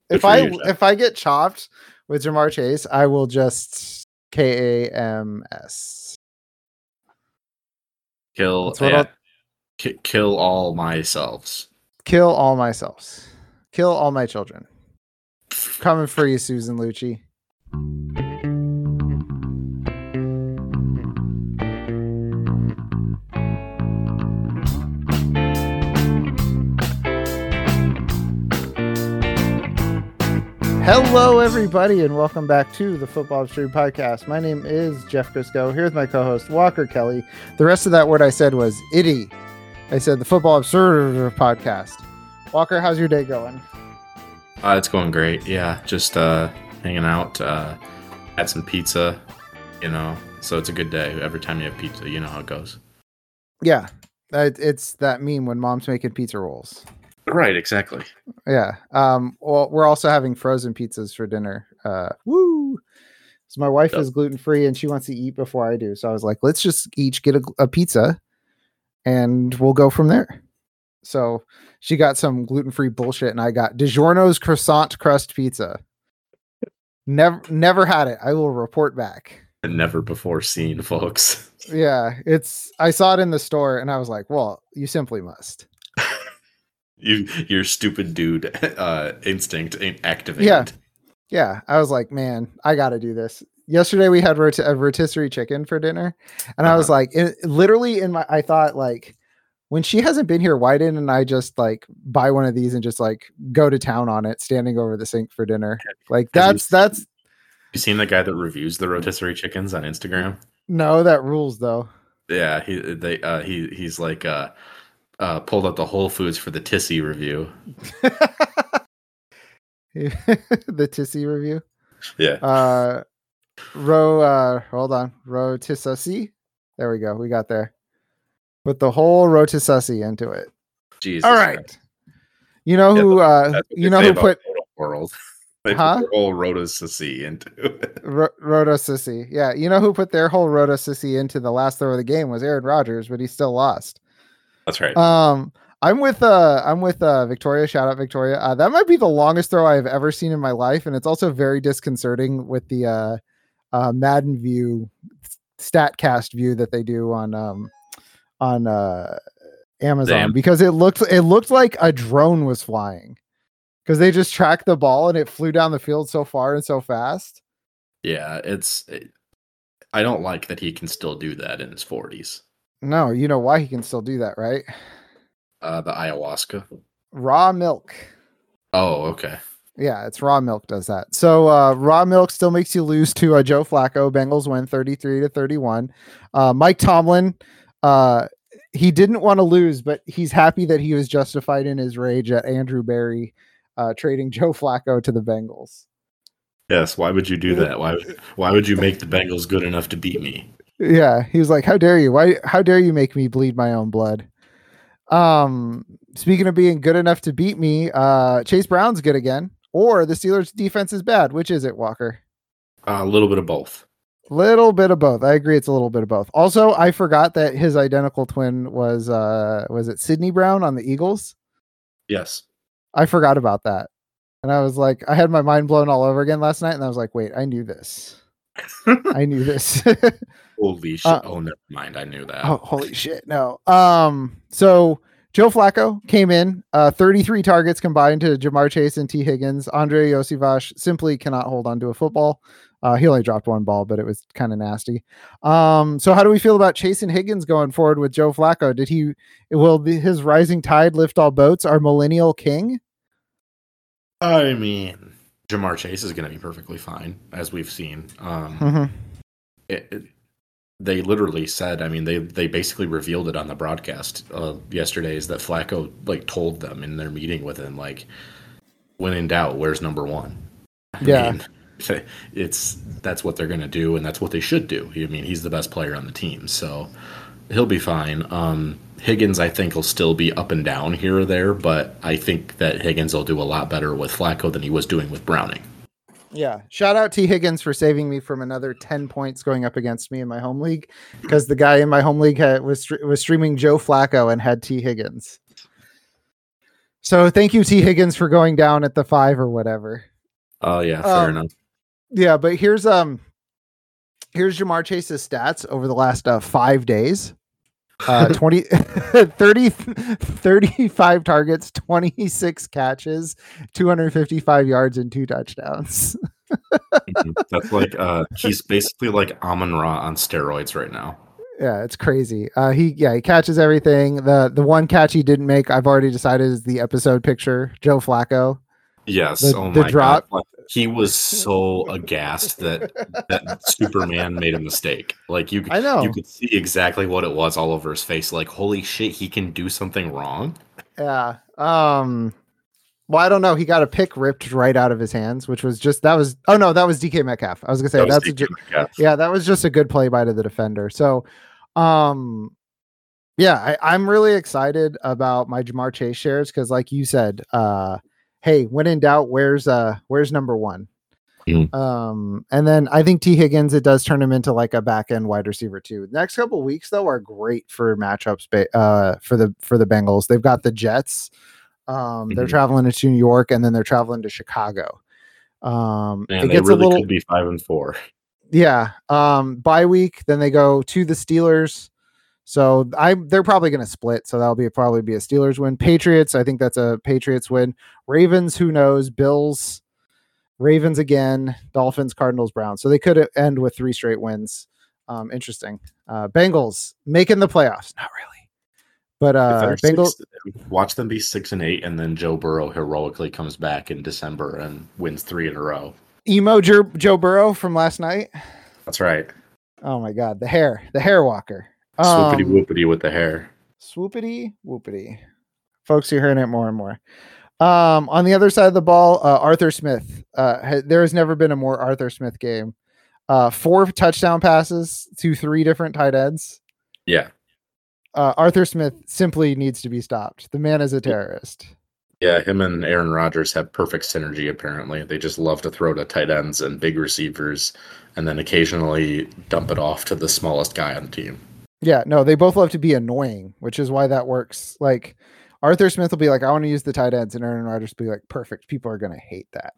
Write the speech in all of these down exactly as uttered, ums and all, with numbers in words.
if I you, if I get chopped with Ja'Marr Chase, I will just K A M S. Kill yeah. K- kill all myselves. Kill all myselves. Kill all my children. Coming for you, Susan Lucci. Hello, everybody, and welcome back to the Football Absurd Podcast. My name is Jeff Crisco. Here's my co-host, Walker Kelly. The rest of that word I said was itty. I said the Football Absurd Podcast. Walker, how's your day going? Uh, it's going great. Yeah, just uh, hanging out. Uh, had some pizza, you know, so it's a good day. Every time you have pizza, you know how it goes. Yeah, it's that meme when mom's making pizza rolls. Right, exactly. Yeah. Um, well, we're also having frozen pizzas for dinner. Uh, woo! So my wife yep. is gluten free and she wants to eat before I do. So I was like, let's just each get a, a pizza, and we'll go from there. So she got some gluten free bullshit, and I got DiGiorno's croissant crust pizza. Never, never had it. I will report back. Never before seen, folks. Yeah, it's. I saw it in the store, and I was like, well, you simply must. You, your stupid dude uh, instinct ain't activated. Yeah. Yeah. I was like, man, I got to do this. Yesterday we had rot- a rotisserie chicken for dinner. And uh-huh. I was like, it, literally in my, I thought like, when she hasn't been here, why didn't I just like buy one of these and just like go to town on it, standing over the sink for dinner? Like that's, you, that's. You seen the guy that reviews the rotisserie chickens on Instagram? No, that rules though. Yeah. He, they, uh, he, he's like, uh, Uh, pulled up the Whole Foods for the Tissy review. The Tissy review? Yeah. Uh, Ro, uh, hold on. Rotisserie? There we go. We got there. With the whole rotisserie into it. Jesus. All right. Christ. You know who, yeah, uh, you know who put. World. They huh? put the whole rotisserie into it. R- rotisserie. Yeah. You know who put their whole rotisserie into the last throw of the game was Aaron Rodgers, but he still lost. That's right. Um, I'm with uh, I'm with uh, Victoria. Shout out Victoria. Uh, that might be the longest throw I've ever seen in my life, and it's also very disconcerting with the uh, uh, Madden view, Statcast view that they do on um, on uh, Amazon. Damn. Because it looked it looked like a drone was flying, because they just tracked the ball and it flew down the field so far and so fast. Yeah, it's. It, I don't like that he can still do that in his forties. No, you know why he can still do that, right? Uh, the ayahuasca. Raw milk. Oh, okay. Yeah, it's raw milk does that. So uh, raw milk still makes you lose to uh, Joe Flacco. Bengals win thirty-three to thirty-one. Uh, Mike Tomlin, uh, he didn't want to lose, but he's happy that he was justified in his rage at Andrew Berry uh, trading Joe Flacco to the Bengals. Yes, why would you do that? Why, why would you make the Bengals good enough to beat me? Yeah, he was like, "How dare you? Why? How dare you make me bleed my own blood?" Um, speaking of being good enough to beat me, uh, Chase Brown's good again, or the Steelers' defense is bad. Which is it, Walker? Uh, a little bit of both. Little bit of both. I agree. It's a little bit of both. Also, I forgot that his identical twin was uh, was it Sidney Brown on the Eagles? Yes, I forgot about that, and I was like, I had my mind blown all over again last night, and I was like, wait, I knew this. I knew this. Holy shit. Uh, oh, never mind. I knew that. Oh, holy shit. No. Um, so Joe Flacco came in, uh, thirty-three targets combined to Ja'Marr Chase and T. Higgins. Andre Iosivas simply cannot hold on to a football. Uh, he only dropped one ball, but it was kind of nasty. Um, so how do we feel about Chase and Higgins going forward with Joe Flacco? Did he, will the, his rising tide lift all boats? Our millennial king? I mean, Ja'Marr Chase is going to be perfectly fine, as we've seen. Um, mm-hmm. it, it, they literally said, I mean, they, they basically revealed it on the broadcast uh, yesterday, is that Flacco like told them in their meeting with him, like, when in doubt, where's number one? I yeah. mean, it's that's what they're going to do, and that's what they should do. I mean, he's the best player on the team, so he'll be fine. Um, Higgins, I think, will still be up and down here or there, but I think that Higgins will do a lot better with Flacco than he was doing with Browning. Yeah. Shout out T. Higgins for saving me from another ten points going up against me in my home league, because the guy in my home league had, was was streaming Joe Flacco and had T. Higgins. So thank you, T. Higgins, for going down at the five or whatever. Oh yeah, fair um, enough. Yeah, but here's um here's Ja'Marr Chase's stats over the last uh, five days. Uh, twenty, thirty, thirty-five targets, twenty-six catches, two hundred fifty-five yards, and two touchdowns. That's like uh, he's basically like Amon-Ra on steroids right now. Yeah, it's crazy. Uh, he yeah he catches everything. The the one catch he didn't make, I've already decided, is the episode picture. Joe Flacco. Yes. The, oh the my drop. God. He was so aghast that that Superman made a mistake. Like you, I know. You could see exactly what it was all over his face. Like, holy shit, he can do something wrong. Yeah. Um. Well, I don't know. He got a pick ripped right out of his hands, which was just that was. Oh no, that was D K Metcalf. I was gonna say That was that's D K a, Metcalf. yeah, that was just a good play by the defender. So, um, yeah, I, I'm really excited about my Ja'Marr Chase shares because, like you said, uh, hey, when in doubt, where's uh, where's number one? Mm. Um, and then I think T. Higgins, it does turn him into like a back end wide receiver too. Next couple weeks though are great for matchups. Uh, for the for the Bengals, they've got the Jets. Um, mm-hmm. They're traveling to New York, and then they're traveling to Chicago. Um, Man, it they gets really a little, could be five and four. Yeah. Um, bye week, then they go to the Steelers. So I they're probably going to split. So that'll be probably be a Steelers win. Patriots, I think that's a Patriots win. Ravens, who knows? Bills, Ravens again. Dolphins, Cardinals, Browns. So they could end with three straight wins. Um, interesting. Uh, Bengals making the playoffs. Not really. But uh, Bengals, six, watch them be six and eight, and then Joe Burrow heroically comes back in December and wins three in a row. Emo Joe, Joe Burrow from last night. That's right. Oh my God, the hair, the hair walker. Swoopity Um, whoopity with the hair. Swoopity whoopity. Folks, you're hearing it more and more. Um, on the other side of the ball, uh, Arthur Smith. Uh, ha- there has never been a more Arthur Smith game. Uh, four touchdown passes to three different tight ends. Yeah. Uh, Arthur Smith simply needs to be stopped. The man is a terrorist. Yeah, him and Aaron Rodgers have perfect synergy, apparently. They just love to throw to tight ends and big receivers and then occasionally dump it off to the smallest guy on the team. Yeah, no, they both love to be annoying, which is why that works. Like, Arthur Smith will be like, I want to use the tight ends, and Aaron Rodgers will be like, perfect. People are going to hate that.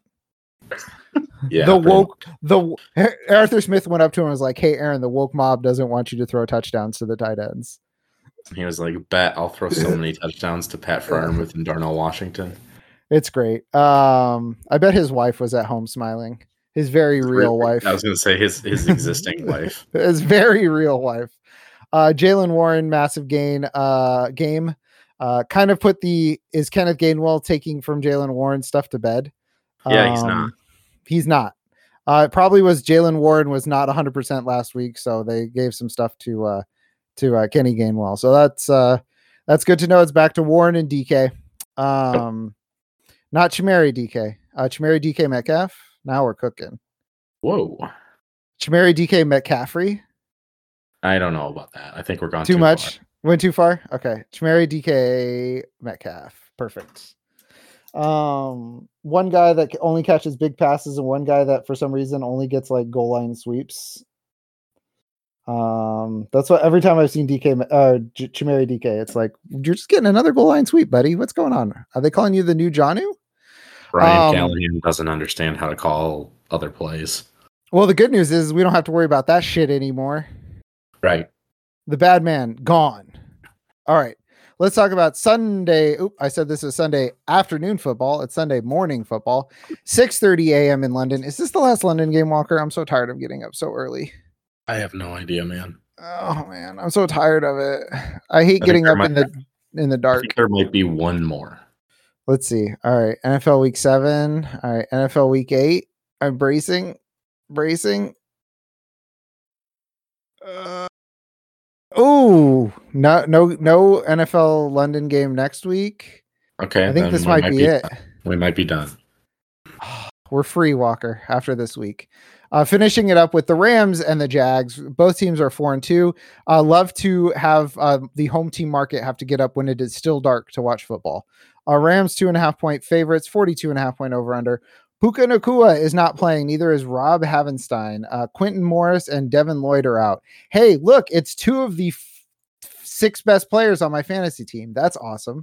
Yeah. The woke, the Arthur Smith went up to him and was like, hey, Aaron, the woke mob doesn't want you to throw touchdowns to the tight ends. He was like, bet I'll throw so many touchdowns to Pat Freiermuth and Darnell Washington. It's great. Um, I bet his wife was at home smiling. His very real wife. I was going to say his, his existing wife. His very real wife. Uh, Jaylen Warren, massive gain uh, game. Uh, kind of put the, is Kenneth Gainwell taking from Jaylen Warren stuff to bed? Yeah, um, he's not. He's not. Uh, it probably was Jaylen Warren was not one hundred percent last week, so they gave some stuff to uh, to uh, Kenny Gainwell. So that's uh, that's good to know. It's back to Warren and D K. Um, not Chimeri D K. Uh, Chimeri D K Metcalf. Now we're cooking. Whoa. Chimeri D K McCaffrey. I don't know about that. I think we're gone too, too much. Far. Went too far. Okay. Chimeri D K Metcalf. Perfect. Um, one guy that only catches big passes and one guy that for some reason only gets like goal line sweeps. Um, that's what every time I've seen D K, uh, Ch- Chimeri D K, it's like, you're just getting another goal line sweep, buddy. What's going on? Are they calling you the new Jonnu? Brian um, Callahan doesn't understand how to call other plays. Well, the good news is we don't have to worry about that shit anymore. Right. The bad man gone. All right. Let's talk about Sunday. Oop, I said this is Sunday afternoon football. It's Sunday morning football. six thirty a.m. in London. Is this the last London game, Walker? I'm so tired of getting up so early. I have no idea, man. Oh man, I'm so tired of it. I hate I getting up might, in the in the dark. I think there might be one more. Let's see. All right, N F L week seven. All right, N F L week eight. I'm bracing, bracing. Uh, oh, no, no, no N F L London game next week. Okay, I think this might, might be, be it. Done. We might be done. We're free, Walker, after this week. Uh, finishing it up with the Rams and the Jags. Both teams are four and two. Uh, love to have uh, the home team market have to get up when it is still dark to watch football. Uh, Rams two and a half point favorites, forty-two and a half point over under. Puka Nacua is not playing. Neither is Rob Havenstein. Uh, Quentin Morris and Devin Lloyd are out. Hey, look, it's two of the f- six best players on my fantasy team. That's awesome.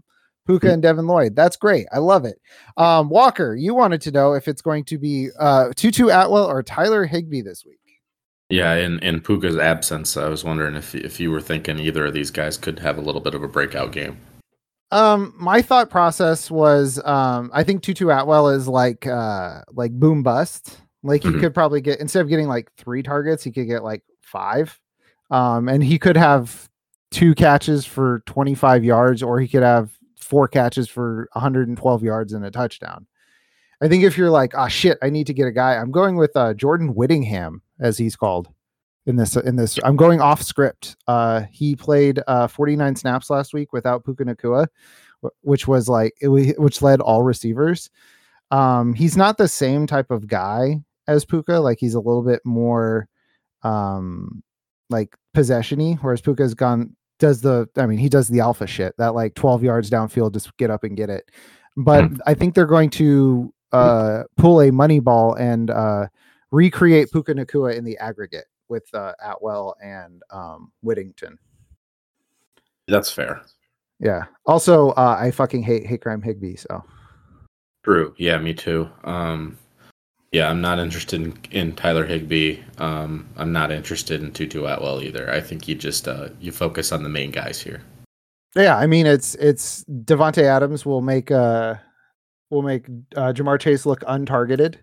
Puka and Devin Lloyd. That's great. I love it. Um, Walker, you wanted to know if it's going to be uh, Tutu Atwell or Tyler Higbee this week. Yeah, in, in Puka's absence, I was wondering if if you were thinking either of these guys could have a little bit of a breakout game. Um, my thought process was, um, I think Tutu Atwell is like, uh, like boom bust. Like he mm-hmm. could probably get, instead of getting like three targets, he could get like five. Um, and he could have two catches for twenty-five yards, or he could have four catches for one hundred twelve yards and a touchdown. I think if you're like, ah, oh, shit, I need to get a guy, I'm going with uh, Jordan Whittingham, as he's called in this. In this, I'm going off script. Uh, he played uh, forty-nine snaps last week without Puka Nacua, which was like, it, which led all receivers. Um, he's not the same type of guy as Puka. Like he's a little bit more, um, like possession-y, whereas Puka's gone. Does the, I mean, he does the alpha shit that like twelve yards downfield, just get up and get it. But mm. I think they're going to uh, pull a money ball and uh, recreate Puka Nacua in the aggregate with uh, Atwell and um, Whittington. That's fair. Yeah. Also, uh, I fucking hate hate crime Higbee. So true. Yeah, me too. Um, yeah, I'm not interested in, in Tyler Higbee. Um, I'm not interested in Tutu Atwell either. I think you just uh, you focus on the main guys here. Yeah, I mean it's it's Devontae Adams will make uh will make uh, Jamar Chase look untargeted.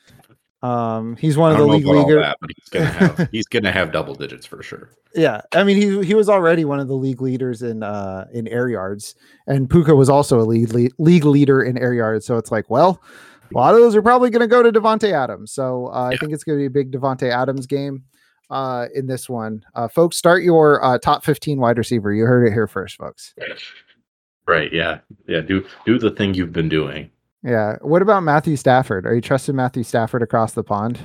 Um, he's one of the league leaguers, but he's gonna have he's gonna have double digits for sure. Yeah, I mean he he was already one of the league leaders in uh in air yards, and Puka was also a league lead, league leader in air yards. So it's like, well, a lot of those are probably going to go to Devontae Adams. So uh, yeah. I think it's going to be a big Devontae Adams game uh, in this one. Uh, folks, start your uh, top fifteen wide receiver. You heard it here first, folks. Right. Yeah. Yeah. Do do the thing you've been doing. Yeah. What about Matthew Stafford? Are you trusting Matthew Stafford across the pond?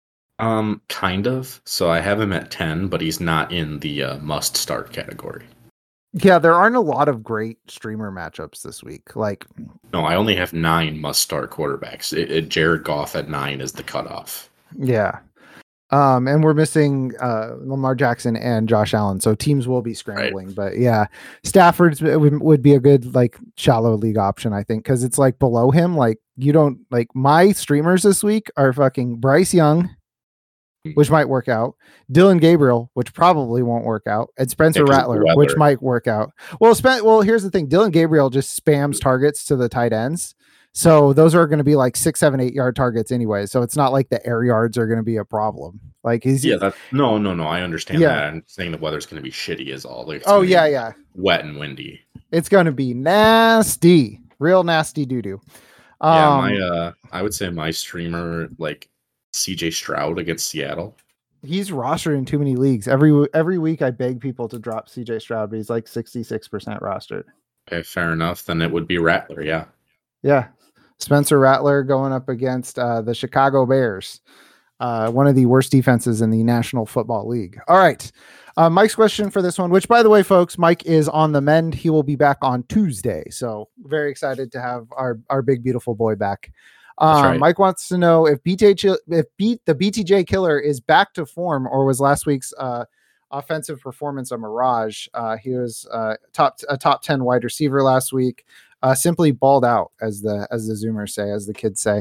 Um, kind of. So I have him at ten, but he's not in the uh, must start category. Yeah, there aren't a lot of great streamer matchups this week. Like, no, I only have nine must-start quarterbacks. It, it, Jared Goff at nine is the cutoff. Yeah, um, and we're missing uh, Lamar Jackson and Josh Allen, so teams will be scrambling. Right. But yeah, Stafford would, would be a good like shallow league option, I think, because it's like below him. Like you don't like my streamers this week are fucking Bryce Young, which might work out, Dylan Gabriel, which probably won't work out, and Spencer Rattler, which might work out. Well, Spen- well, here's the thing. Dylan Gabriel just spams targets to the tight ends. So those are going to be like six, seven, eight yard targets anyway. So it's not like the air yards are going to be a problem. Like he's yeah, that's no, no, no. I understand yeah. that. I'm saying the weather's going to be shitty is all. Like, oh yeah, yeah. Wet and windy. It's going to be nasty, real nasty doo doo. Um, yeah, my uh, I would say my streamer like C J Stroud against Seattle. He's rostered in too many leagues. Every every week I beg people to drop C J Stroud, but he's like sixty-six percent rostered. Okay, fair enough. Then it would be Rattler, yeah. Yeah. Spencer Rattler going up against uh, the Chicago Bears, uh, one of the worst defenses in the National Football League. All right. Uh, Mike's question for this one, which, by the way, folks, Mike is on the mend. He will be back on Tuesday. So very excited to have our, our big, beautiful boy back. Um, right. Mike wants to know if B T J, if beat the B T J killer is back to form, or was last week's uh, offensive performance a mirage? Uh, he was uh, top a top ten wide receiver last week. Uh, simply balled out, as the as the Zoomers say, as the kids say.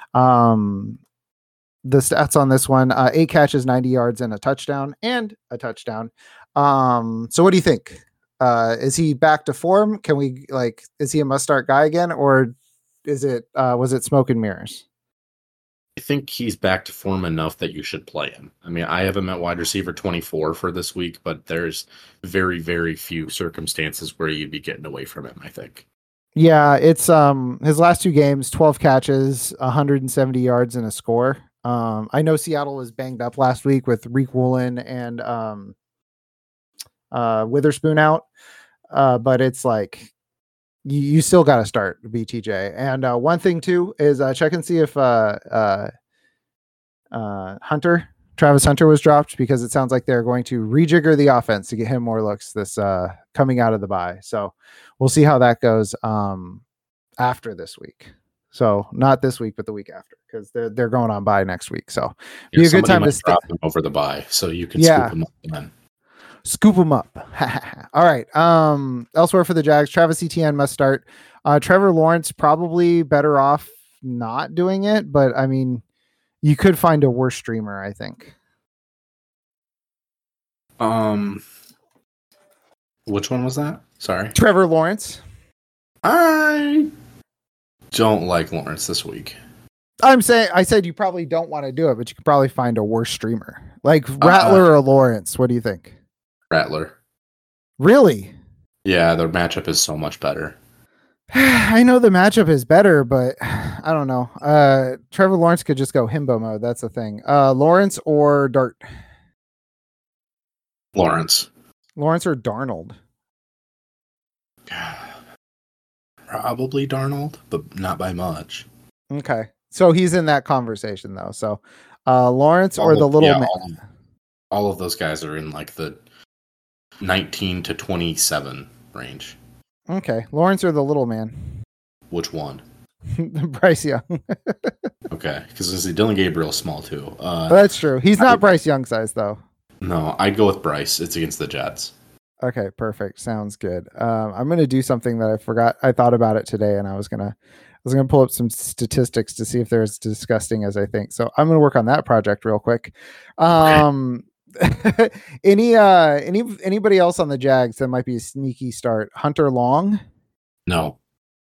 Um, the stats on this one: uh, eight catches, ninety yards, and a touchdown, and a touchdown. Um, so, what do you think? Uh, is he back to form? Can we like? Is he a must-start guy again, or is it uh, was it smoke and mirrors? I think he's back to form enough that you should play him. I mean, I have him at wide receiver twenty-four for this week, but there's very, very few circumstances where you'd be getting away from him, I think. Yeah, it's um his last two games, twelve catches, one hundred seventy yards, and a score. Um, I know Seattle was banged up last week with Reek Woolen and um, uh, Witherspoon out, uh, but it's like you, you still got to start B T J. And uh, one thing too is uh, check and see if uh, uh, uh, Hunter, Travis Hunter was dropped, because it sounds like they're going to rejigger the offense to get him more looks this uh, coming out of the bye. So we'll see how that goes um, after this week. So not this week, but the week after, because they're they're going on bye next week. So yeah, be a good time to drop him over the bye, so you can yeah. scoop him up then. Scoop them up. All right. Um, elsewhere for the Jags, Travis Etienne must start. Uh, Trevor Lawrence probably better off not doing it, but I mean, you could find a worse streamer, I think. Um, which one was that? Sorry, Trevor Lawrence. I don't like Lawrence this week. I'm saying I said you probably don't want to do it, but you could probably find a worse streamer like Rattler uh, or Lawrence. What do you think? Rattler. Really? Yeah, their matchup is so much better. I know the matchup is better, but I don't know. Uh, Trevor Lawrence could just go himbo mode. That's the thing. Uh, Lawrence or Dart? Lawrence. Lawrence or Darnold? Probably Darnold, but not by much. Okay. So he's in that conversation though. So uh, Lawrence all or the of, little yeah, man. All, all of those guys are in like the nineteen to twenty-seven range. Okay. Lawrence or the little man? Which one? Bryce Young. Okay. Because Dylan Gabriel's small too. Uh, That's true. He's not would, Bryce Young size though. No, I'd go with Bryce. It's against the Jets. Okay, perfect. Sounds good. Um, I'm going to do something that I forgot. I thought about it today, and I was gonna, I was gonna pull up some statistics to see if they're as disgusting as I think. So I'm going to work on that project real quick. Um, okay. any, uh, any, anybody else on the Jags that might be a sneaky start? Hunter Long? No.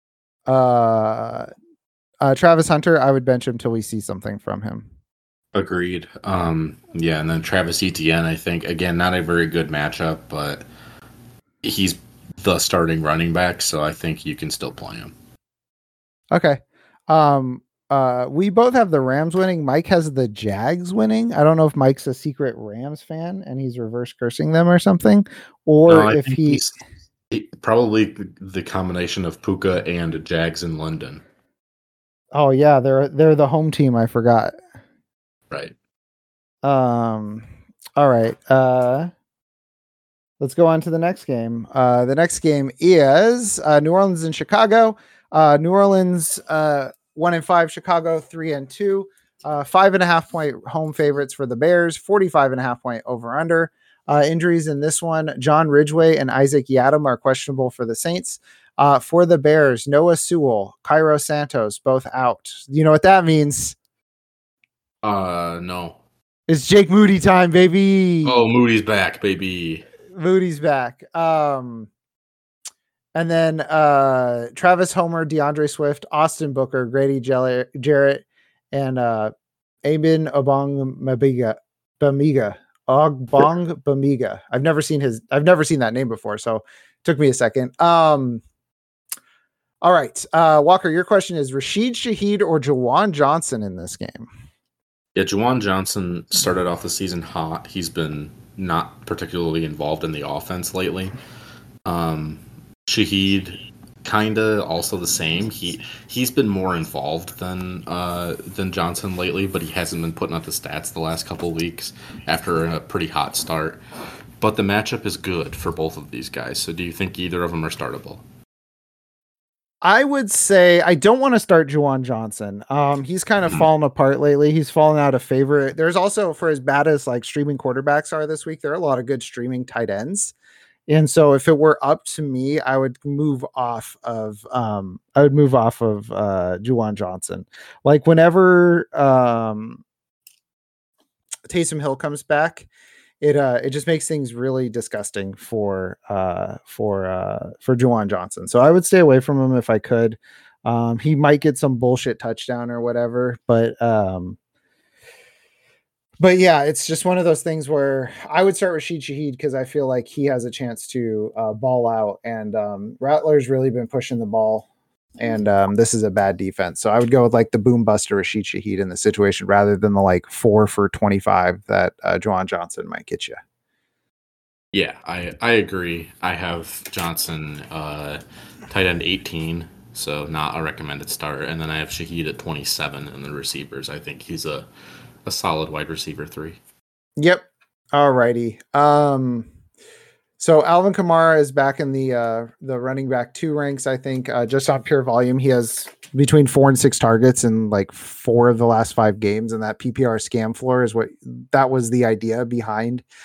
Uh, uh, Travis Hunter. I would bench him till we see something from him. Agreed. Um, yeah, and then Travis Etienne. I think again, not a very good matchup, but he's the starting running back, so I think you can still play him. Okay. Um, uh, we both have the Rams winning. Mike has the Jags winning. I don't know if Mike's a secret Rams fan and he's reverse cursing them or something, or no, if he probably the combination of Puka and Jags in London. Oh yeah, they're they're the home team. I forgot. Right. Um. All right. Uh. Let's go on to the next game. Uh, the next game is uh, New Orleans and Chicago. Uh, New Orleans uh, one and five, Chicago three and two. Uh, five and a half point home favorites for the Bears. forty-five and a half point over under. Uh, injuries in this one: John Ridgeway and Isaac Yiadom are questionable for the Saints. Uh, for the Bears, Noah Sewell, Cairo Santos, both out. You know what that means? Uh, no. It's Jake Moody time, baby. Oh, Moody's back, baby. Moody's back. Um, and then uh, Travis Homer, DeAndre Swift, Austin Booker, Grady Jarrett, and uh, Abin Obong Bamiga. Bamiga. Ogbong Bamiga. I've never seen his I've never seen that name before, so it took me a second. Um, all right. Uh, Walker, your question is Rashid Shaheed or Juwan Johnson in this game? Yeah, Juwan Johnson started off the season hot. He's been not particularly involved in the offense lately. Um, Shaheed kinda also the same. He he's been more involved than uh, than Johnson lately, but he hasn't been putting up the stats the last couple of weeks after a pretty hot start. But the matchup is good for both of these guys. So do you think either of them are startable? I would say I don't want to start Juwan Johnson. Um, he's kind of fallen apart lately. He's fallen out of favor. There's also, for as bad as like streaming quarterbacks are this week, there are a lot of good streaming tight ends. And so if it were up to me, I would move off of um, I would move off of uh, Juwan Johnson. Like whenever um, Taysom Hill comes back, it uh it just makes things really disgusting for uh for uh for Juwan Johnson. So I would stay away from him if I could. Um, he might get some bullshit touchdown or whatever, but um, but yeah, it's just one of those things where I would start Rashid Shaheed because I feel like he has a chance to uh, ball out, and um, Rattler's really been pushing the ball. And um, this is a bad defense. So I would go with like the boom buster Rashid Shaheed in the situation rather than the like four for twenty-five that uh, Juwan Johnson might get you. Yeah, I, I agree. I have Johnson uh, tight end eighteen, so not a recommended start. And then I have Shaheed at twenty-seven in the receivers. I think he's a, a solid wide receiver three. Yep. All righty. Um, So Alvin Kamara is back in the uh, the running back two ranks. I think uh, just on pure volume, he has between four and six targets in like four of the last five games. And that P P R scam floor is what that was the idea behind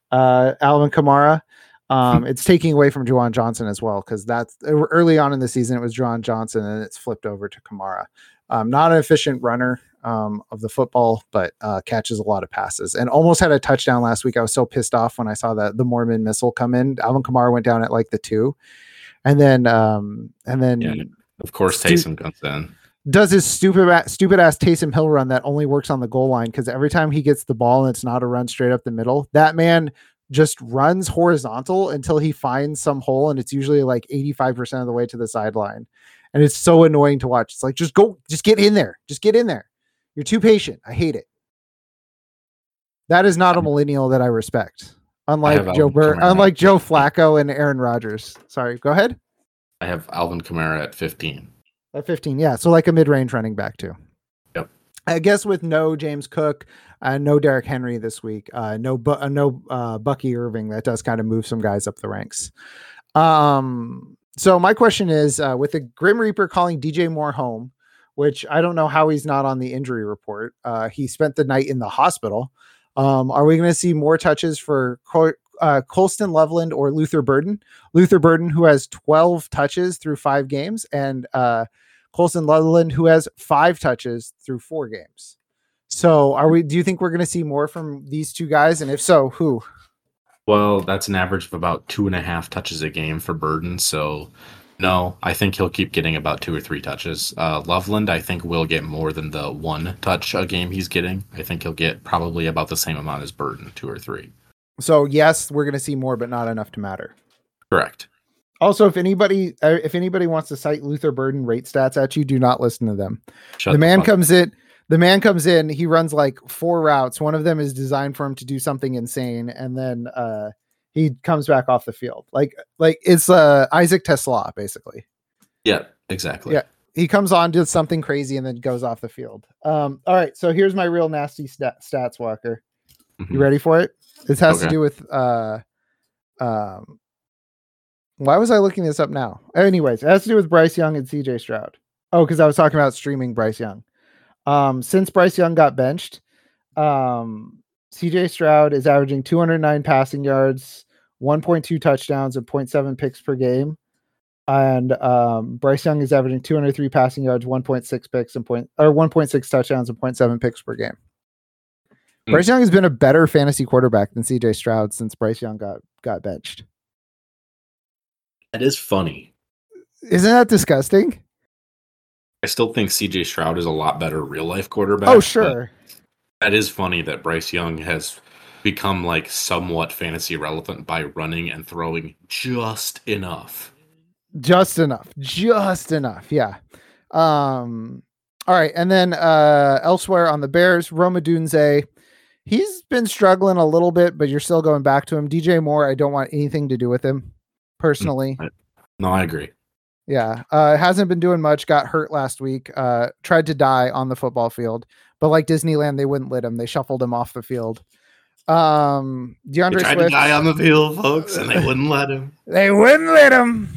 uh, Alvin Kamara. Um, it's taking away from Juwan Johnson as well, because that's early on in the season it was Juwan Johnson and it's flipped over to Kamara. Um, not an efficient runner um, of the football, but uh, catches a lot of passes and almost had a touchdown last week. I was so pissed off when I saw that the Mormon missile come in. Alvin Kamara went down at like the two, and then um, and then yeah, of course Stu- Taysom comes in. Does his stupid stupid ass Taysom Hill run that only works on the goal line, because every time he gets the ball and it's not a run straight up the middle, that man just runs horizontal until he finds some hole, and it's usually like eighty-five percent of the way to the sideline. And it's so annoying to watch. It's like, just go, just get in there. Just get in there. You're too patient. I hate it. That is not a millennial that I respect. Unlike Joe Burr, unlike Joe Flacco and Aaron Rodgers. Sorry, go ahead. I have Alvin Kamara at fifteen. At fifteen, yeah. So like a mid-range running back too. Yep. I guess with no James Cook, uh, no Derrick Henry this week, uh, no, bu- uh, no uh, Bucky Irving, that does kind of move some guys up the ranks. Um. So my question is, uh, with the Grim Reaper calling D J Moore home, which I don't know how he's not on the injury report. Uh, he spent the night in the hospital. Um, are we going to see more touches for Col- uh, Colston Loveland or Luther Burden? Luther Burden, who has twelve touches through five games, and uh, Colston Loveland, who has five touches through four games. So are we, do you think we're going to see more from these two guys? And if so, who? Well, that's an average of about two and a half touches a game for Burden. So, no, I think he'll keep getting about two or three touches. Uh, Loveland, I think, will get more than the one touch a game he's getting. I think he'll get probably about the same amount as Burden, two or three. So, yes, we're going to see more, but not enough to matter. Correct. Also, if anybody uh, if anybody wants to cite Luther Burden rate stats at you, do not listen to them. Shut the man the comes in. The man comes in, he runs like four routes. One of them is designed for him to do something insane. And then uh, he comes back off the field. Like, like it's uh, Isaac Tesla, basically. Yeah, exactly. Yeah. He comes on, does something crazy, and then goes off the field. Um, all right. So here's my real nasty stat- stats, Walker. Mm-hmm. You ready for it? This has okay. to do with, uh, um, why was I looking this up now? Anyways, it has to do with Bryce Young and C J Stroud. Oh, because I was talking about streaming Bryce Young. Um, since Bryce Young got benched, um, C J Stroud is averaging two hundred nine passing yards, one point two touchdowns, and zero point seven picks per game. And um, Bryce Young is averaging two hundred three passing yards, one point six picks and point or one point six touchdowns and zero point seven picks per game. Mm. Bryce Young has been a better fantasy quarterback than C J Stroud since Bryce Young got got benched. That is funny. Isn't that disgusting? I still think C J Stroud is a lot better real life quarterback. Oh, sure. That is funny that Bryce Young has become like somewhat fantasy relevant by running and throwing just enough. Just enough. Just enough. Yeah. Um, all right. And then uh, elsewhere on the Bears, Rome Odunze, he's been struggling a little bit, but you're still going back to him. D J Moore, I don't want anything to do with him personally. No, I agree. Yeah, uh, hasn't been doing much. Got hurt last week. Uh, tried to die on the football field, but like Disneyland, they wouldn't let him. They shuffled him off the field. Um, DeAndre he tried Swift, to die on the field, folks, and they wouldn't let him. They wouldn't let him.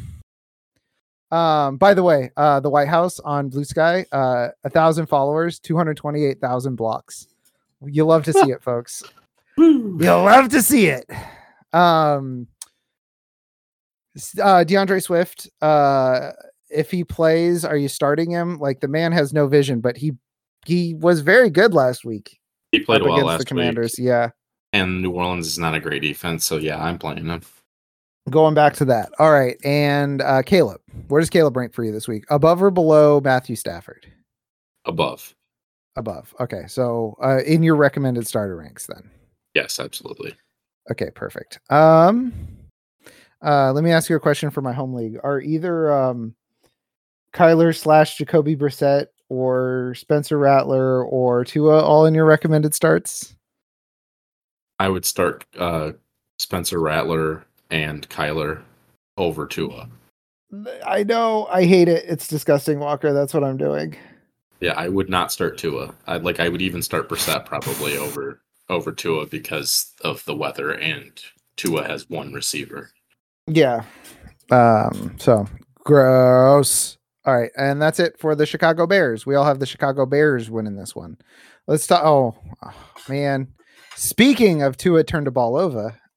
Um, by the way, uh, the White House on Blue Sky, uh, a thousand followers, two hundred twenty-eight thousand blocks. You love to see it, folks. You'll love to see it. Um. Uh, DeAndre Swift, uh, if he plays, are you starting him? Like, the man has no vision, but he he was very good last week. He played well against last the Commanders, week. Yeah. And New Orleans is not a great defense, so yeah, I'm playing him. Going back to that. All right, and uh, Caleb, where does Caleb rank for you this week? Above or below Matthew Stafford? Above. Above. Okay, so uh, in your recommended starter ranks, then. Yes, absolutely. Okay, perfect. Um. Uh, let me ask you a question for my home league. Are either um, Kyler slash Jacoby Brissett or Spencer Rattler or Tua all in your recommended starts? I would start uh, Spencer Rattler and Kyler over Tua. I know. I hate it. It's disgusting, Walker. That's what I'm doing. Yeah, I would not start Tua. I'd like I would even start Brissett probably over over Tua because of the weather, and Tua has one receiver. Yeah. Um, so gross. All right. And that's it for the Chicago Bears. We all have the Chicago Bears winning this one. Let's talk. Oh, oh man. Speaking of Tua turned the ball over,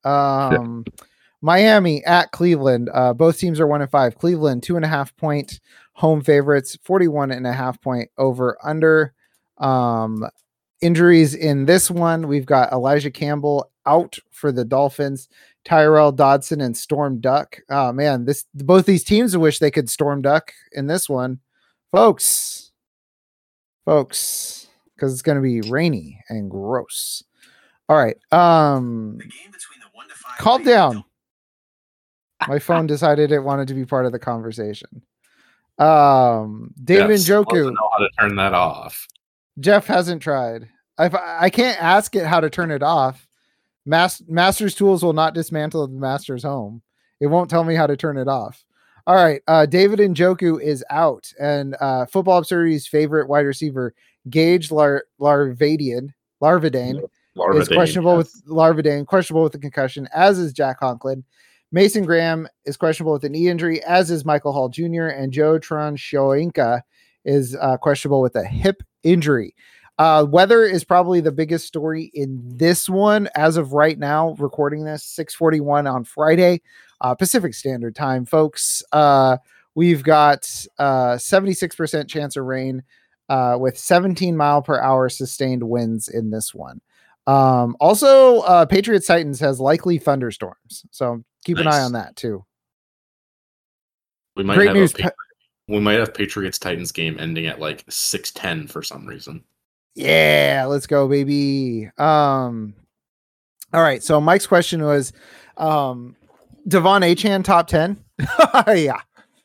Um, Miami at Cleveland. Uh, both teams are one and five. Cleveland, two and a half point home favorites, forty-one and a half point over under. Um, injuries in this one. We've got Elijah Campbell out for the Dolphins, Tyrell Dodson and Storm Duck. Oh man, this both these teams wish they could Storm Duck in this one, folks. Folks, because it's going to be rainy and gross. All right. Um, calm down. My phone decided it wanted to be part of the conversation. Um, David Jeff Njoku. doesn't know how to turn that off. Jeff hasn't tried. I've, I can't ask it how to turn it off. Mas- Master's Tools will not dismantle the Master's home. It won't tell me how to turn it off. All right. Uh, David Njoku is out, and uh, Football Absurdity's favorite wide receiver, Gage Lar- Larvadian, Larvadane, Larvadane, is questionable yes. with Larvadane, questionable with a concussion, as is Jack Conklin. Mason Graham is questionable with a knee injury, as is Michael Hall Junior And Joe Tronshoinka is uh, questionable with a hip injury. Uh, weather is probably the biggest story in this one as of right now, recording this six forty-one on Friday, uh, Pacific Standard Time, folks. Uh, we've got uh, seventy-six percent chance of rain uh, with seventeen mile per hour sustained winds in this one. Um, also, uh, Patriots Titans has likely thunderstorms, so keep Nice. an eye on that too. We might Great have news. a Patri- we might have Patriots Titans game ending at like six ten for some reason. Yeah, let's go, baby. Um, all right. So Mike's question was, um, Devon Achane top ten. Yeah,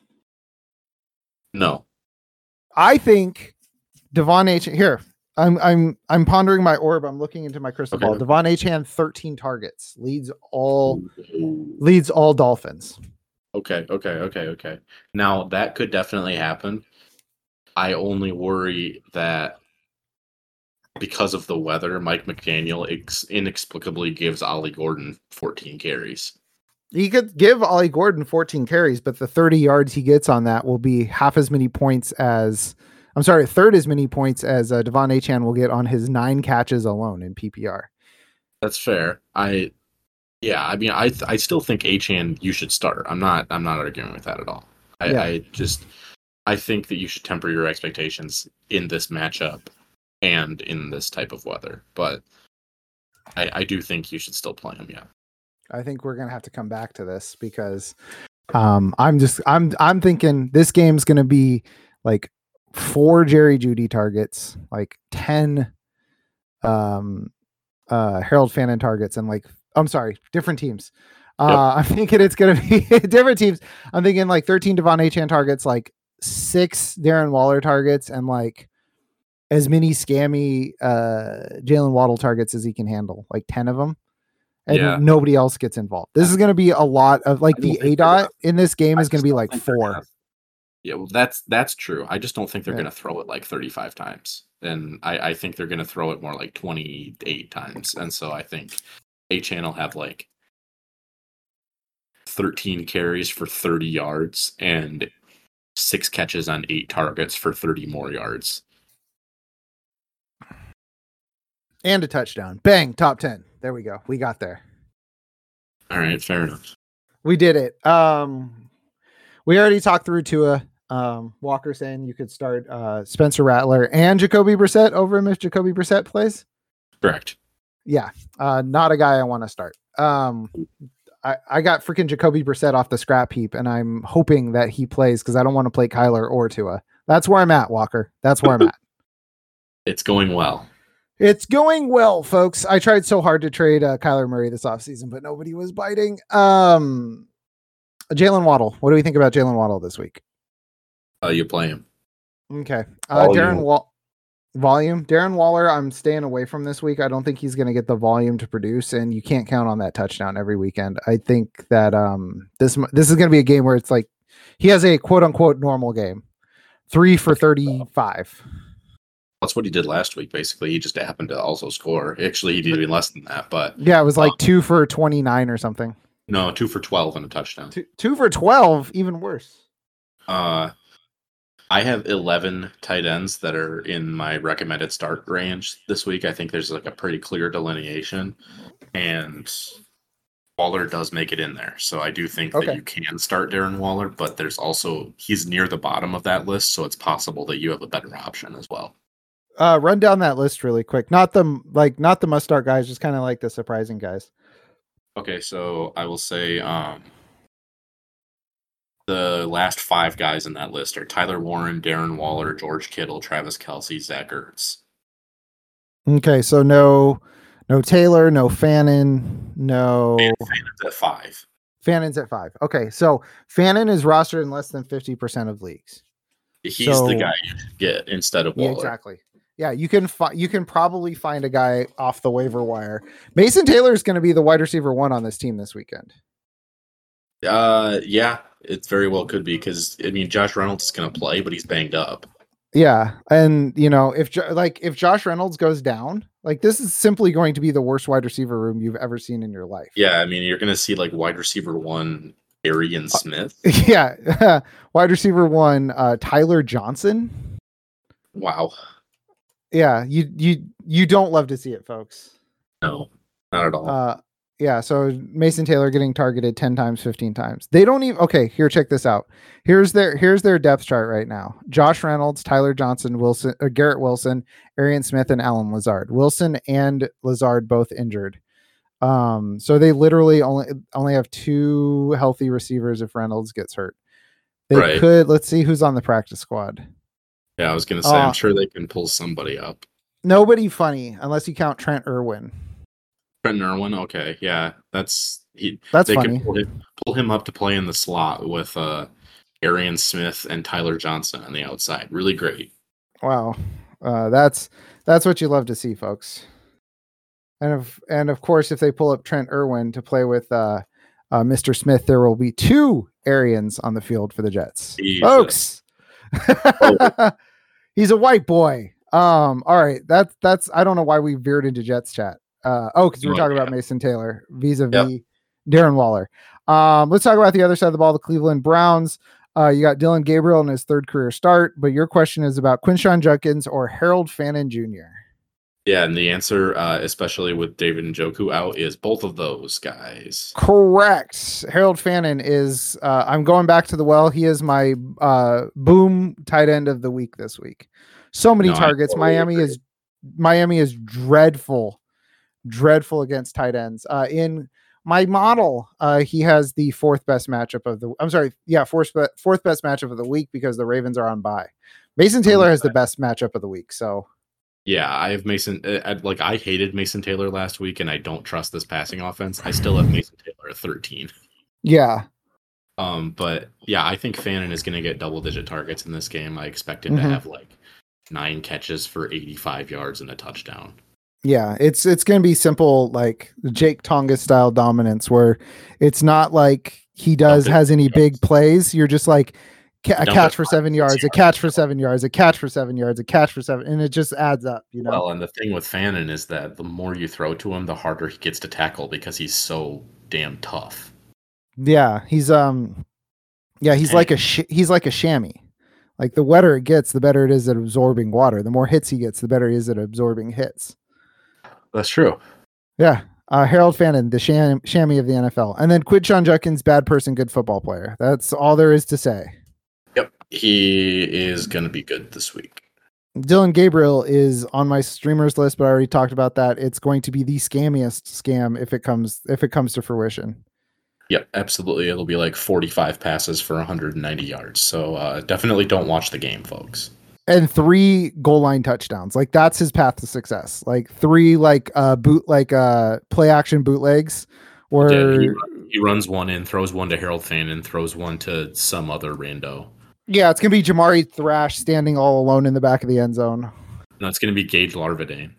No. I think Devon Achane here. I'm I'm I'm pondering my orb. I'm looking into my crystal Okay. ball. Devon Achane, thirteen targets, leads all leads all Dolphins. Okay, okay, okay, okay. Now that could definitely happen. I only worry that because of the weather, Mike McDaniel ex- inexplicably gives Ollie Gordon fourteen carries. He could give Ollie Gordon fourteen carries, but the thirty yards he gets on that will be half as many points as I'm sorry, a third as many points as uh, Devon Achane will get on his nine catches alone in P P R. That's fair. I, yeah, I mean, I th- I still think Achane you should start. I'm not I'm not arguing with that at all. I, Yeah. I just I think that you should temper your expectations in this matchup and in this type of weather. But I, I do think you should still play him. Yeah. I think we're gonna have to come back to this because um, I'm just I'm I'm thinking this game's gonna be like four Jerry Jeudy targets, like ten um, uh, Harold Fannin targets, and like I'm sorry, different teams. Uh, Yep. I'm thinking it's gonna be different teams. I'm thinking like thirteen Devon Achane targets, like six Darren Waller targets, and like as many scammy uh, Jalen Waddle targets as he can handle, like ten of them. And Yeah. nobody else gets involved. This is going to be a lot of like I don't the think they're A dot gonna- in this game I is going just to be don't like think they're four. gonna- Yeah, well, that's that's true. I just don't think they're Yeah. going to throw it like thirty-five times, and I, I think they're going to throw it more like twenty-eight times. And so I think Achane will have like thirteen carries for thirty yards and six catches on eight targets for thirty more yards. And a touchdown. Bang, top ten. There we go. We got there. All right, fair enough. We did it. Um, we already talked through Tua. Um, Walker saying you could start uh, Spencer Rattler and Jacoby Brissett over him if Jacoby Brissett plays. Correct. Yeah, uh, not a guy I want to start. Um, I, I got freaking Jacoby Brissett off the scrap heap, and I'm hoping that he plays because I don't want to play Kyler or Tua. That's where I'm at, Walker. That's where I'm at. It's going well. It's going well, folks. I tried so hard to trade uh, Kyler Murray this offseason, but nobody was biting. Um, Jalen Waddle. What do we think about Jalen Waddle this week? Uh, you play him. Okay. Uh, Volume. Darren Wall. Volume. Darren Waller, I'm staying away from this week. I don't think he's going to get the volume to produce, and you can't count on that touchdown every weekend. I think that um, this this is going to be a game where it's like he has a quote unquote normal game, three for thirty-five. That's what he did last week, basically. He just happened to also score. Actually, he did even less than that, but Yeah, it was like Um, two for twenty-nine or something. no, two for twelve and a touchdown. Two, two for twelve, even worse. Uh, I have eleven tight ends that are in my recommended start range this week. I think there's like a pretty clear delineation. And Waller does make it in there. So I do think Okay. that you can start Darren Waller, but there's also, he's near the bottom of that list. So it's possible that you have a better option as well. Uh, run down that list really quick. Not the like, not the must start guys, just kind of like the surprising guys. Okay, so I will say um, the last five guys in that list are Tyler Warren, Darren Waller, George Kittle, Travis Kelce, Zach Ertz. Okay, so no, no Taylor, no Fannin, no. Fannon's at five. Fannon's at five. Okay, so Fannin is rostered in less than fifty percent of leagues. He's so, the guy you should get instead of Waller. Yeah, exactly. Yeah, you can fi- you can probably find a guy off the waiver wire. Mason Taylor is going to be the wide receiver one on this team this weekend. Uh, yeah, it very well could be because I mean Josh Reynolds is going to play, but he's banged up. Yeah, and you know if like if Josh Reynolds goes down, like this is simply going to be the worst wide receiver room you've ever seen in your life. Yeah, I mean you're going to see like wide receiver one Arian Smith. Uh, yeah, wide receiver one uh, Tyler Johnson. Wow. Yeah, you you you don't love to see it, folks. No, not at all. Uh, yeah, so Mason Taylor getting targeted ten times, fifteen times. They don't even okay, here, check this out. Here's their here's their depth chart right now. Josh Reynolds, Tyler Johnson, Wilson, uh, Garrett Wilson, Arian Smith, and Alan Lazard. Wilson and Lazard both injured. Um, so they literally only only have two healthy receivers if Reynolds gets hurt. They right. could let's see who's on the practice squad. Yeah, I was gonna say uh, I'm sure they can pull somebody up. Nobody funny unless you count Trent Irwin. Trent Irwin, okay, yeah, that's he. That's they funny. Can pull him, pull him up to play in the slot with uh, Arian Smith and Tyler Johnson on the outside. Really great. Wow, uh, that's that's what you love to see, folks. And of and of course, if they pull up Trent Irwin to play with uh, uh, Mister Smith, there will be two Arians on the field for the Jets, Jesus. Folks. Oh. He's a white boy. Um, all right. That's that's I don't know why we veered into Jets chat. Uh oh, because we were talking yeah. about Mason Taylor vis-a-vis yep. Darren Waller. Um, let's talk about the other side of the ball, the Cleveland Browns. Uh, you got Dylan Gabriel in his third career start, but your question is about Quinshon Judkins or Harold Fannin Junior Yeah, and the answer, uh, especially with David Njoku out, is both of those guys. Correct. Harold Fannin is, uh, I'm going back to the well. He is my uh, boom tight end of the week this week. So many no, targets. Totally Miami agree. is Miami is dreadful, dreadful against tight ends. Uh, in my model, uh, he has the fourth best matchup of the. I'm sorry, yeah, fourth fourth best matchup of the week because the Ravens are on bye. Mason Taylor has the best matchup of the week. So. Yeah, I have Mason. I, like I hated Mason Taylor last week, and I don't trust this passing offense. I still have Mason Taylor at thirteen. Yeah. Um, but yeah, I think Fannin is going to get double-digit targets in this game. I expect him mm-hmm. to have like nine catches for eighty-five yards and a touchdown. Yeah, it's it's going to be simple, like Jake Tonga style dominance, where it's not like he does has any big plays. You're just like. A catch for seven yards, a catch for seven yards, a catch for seven yards, a catch for seven, and it just adds up, you know. Well, and the thing with Fannin is that the more you throw to him, the harder he gets to tackle because he's so damn tough. Yeah, he's um, yeah, he's Dang. like a sh- he's like a chamois. Like the wetter it gets, the better it is at absorbing water. The more hits he gets, the better he is at absorbing hits. That's true. Yeah. Uh, Harold Fannin, the sham- chamois of the N F L, and then Quinshon Judkins, bad person, good football player. That's all there is to say. Yep, he is going to be good this week. Dylan Gabriel is on my streamers list, but I already talked about that. It's going to be the scammiest scam if it comes if it comes to fruition. Yep, absolutely. It'll be like forty-five passes for one hundred ninety yards. So uh, definitely don't watch the game, folks. And three goal line touchdowns. Like that's his path to success. Like three like uh boot like uh play action bootlegs. Where yeah, he, he runs one in, throws one to Harold Fannin, throws one to some other rando. Yeah, it's going to be Jamari Thrash standing all alone in the back of the end zone. No, it's going to be Gage Larvadane.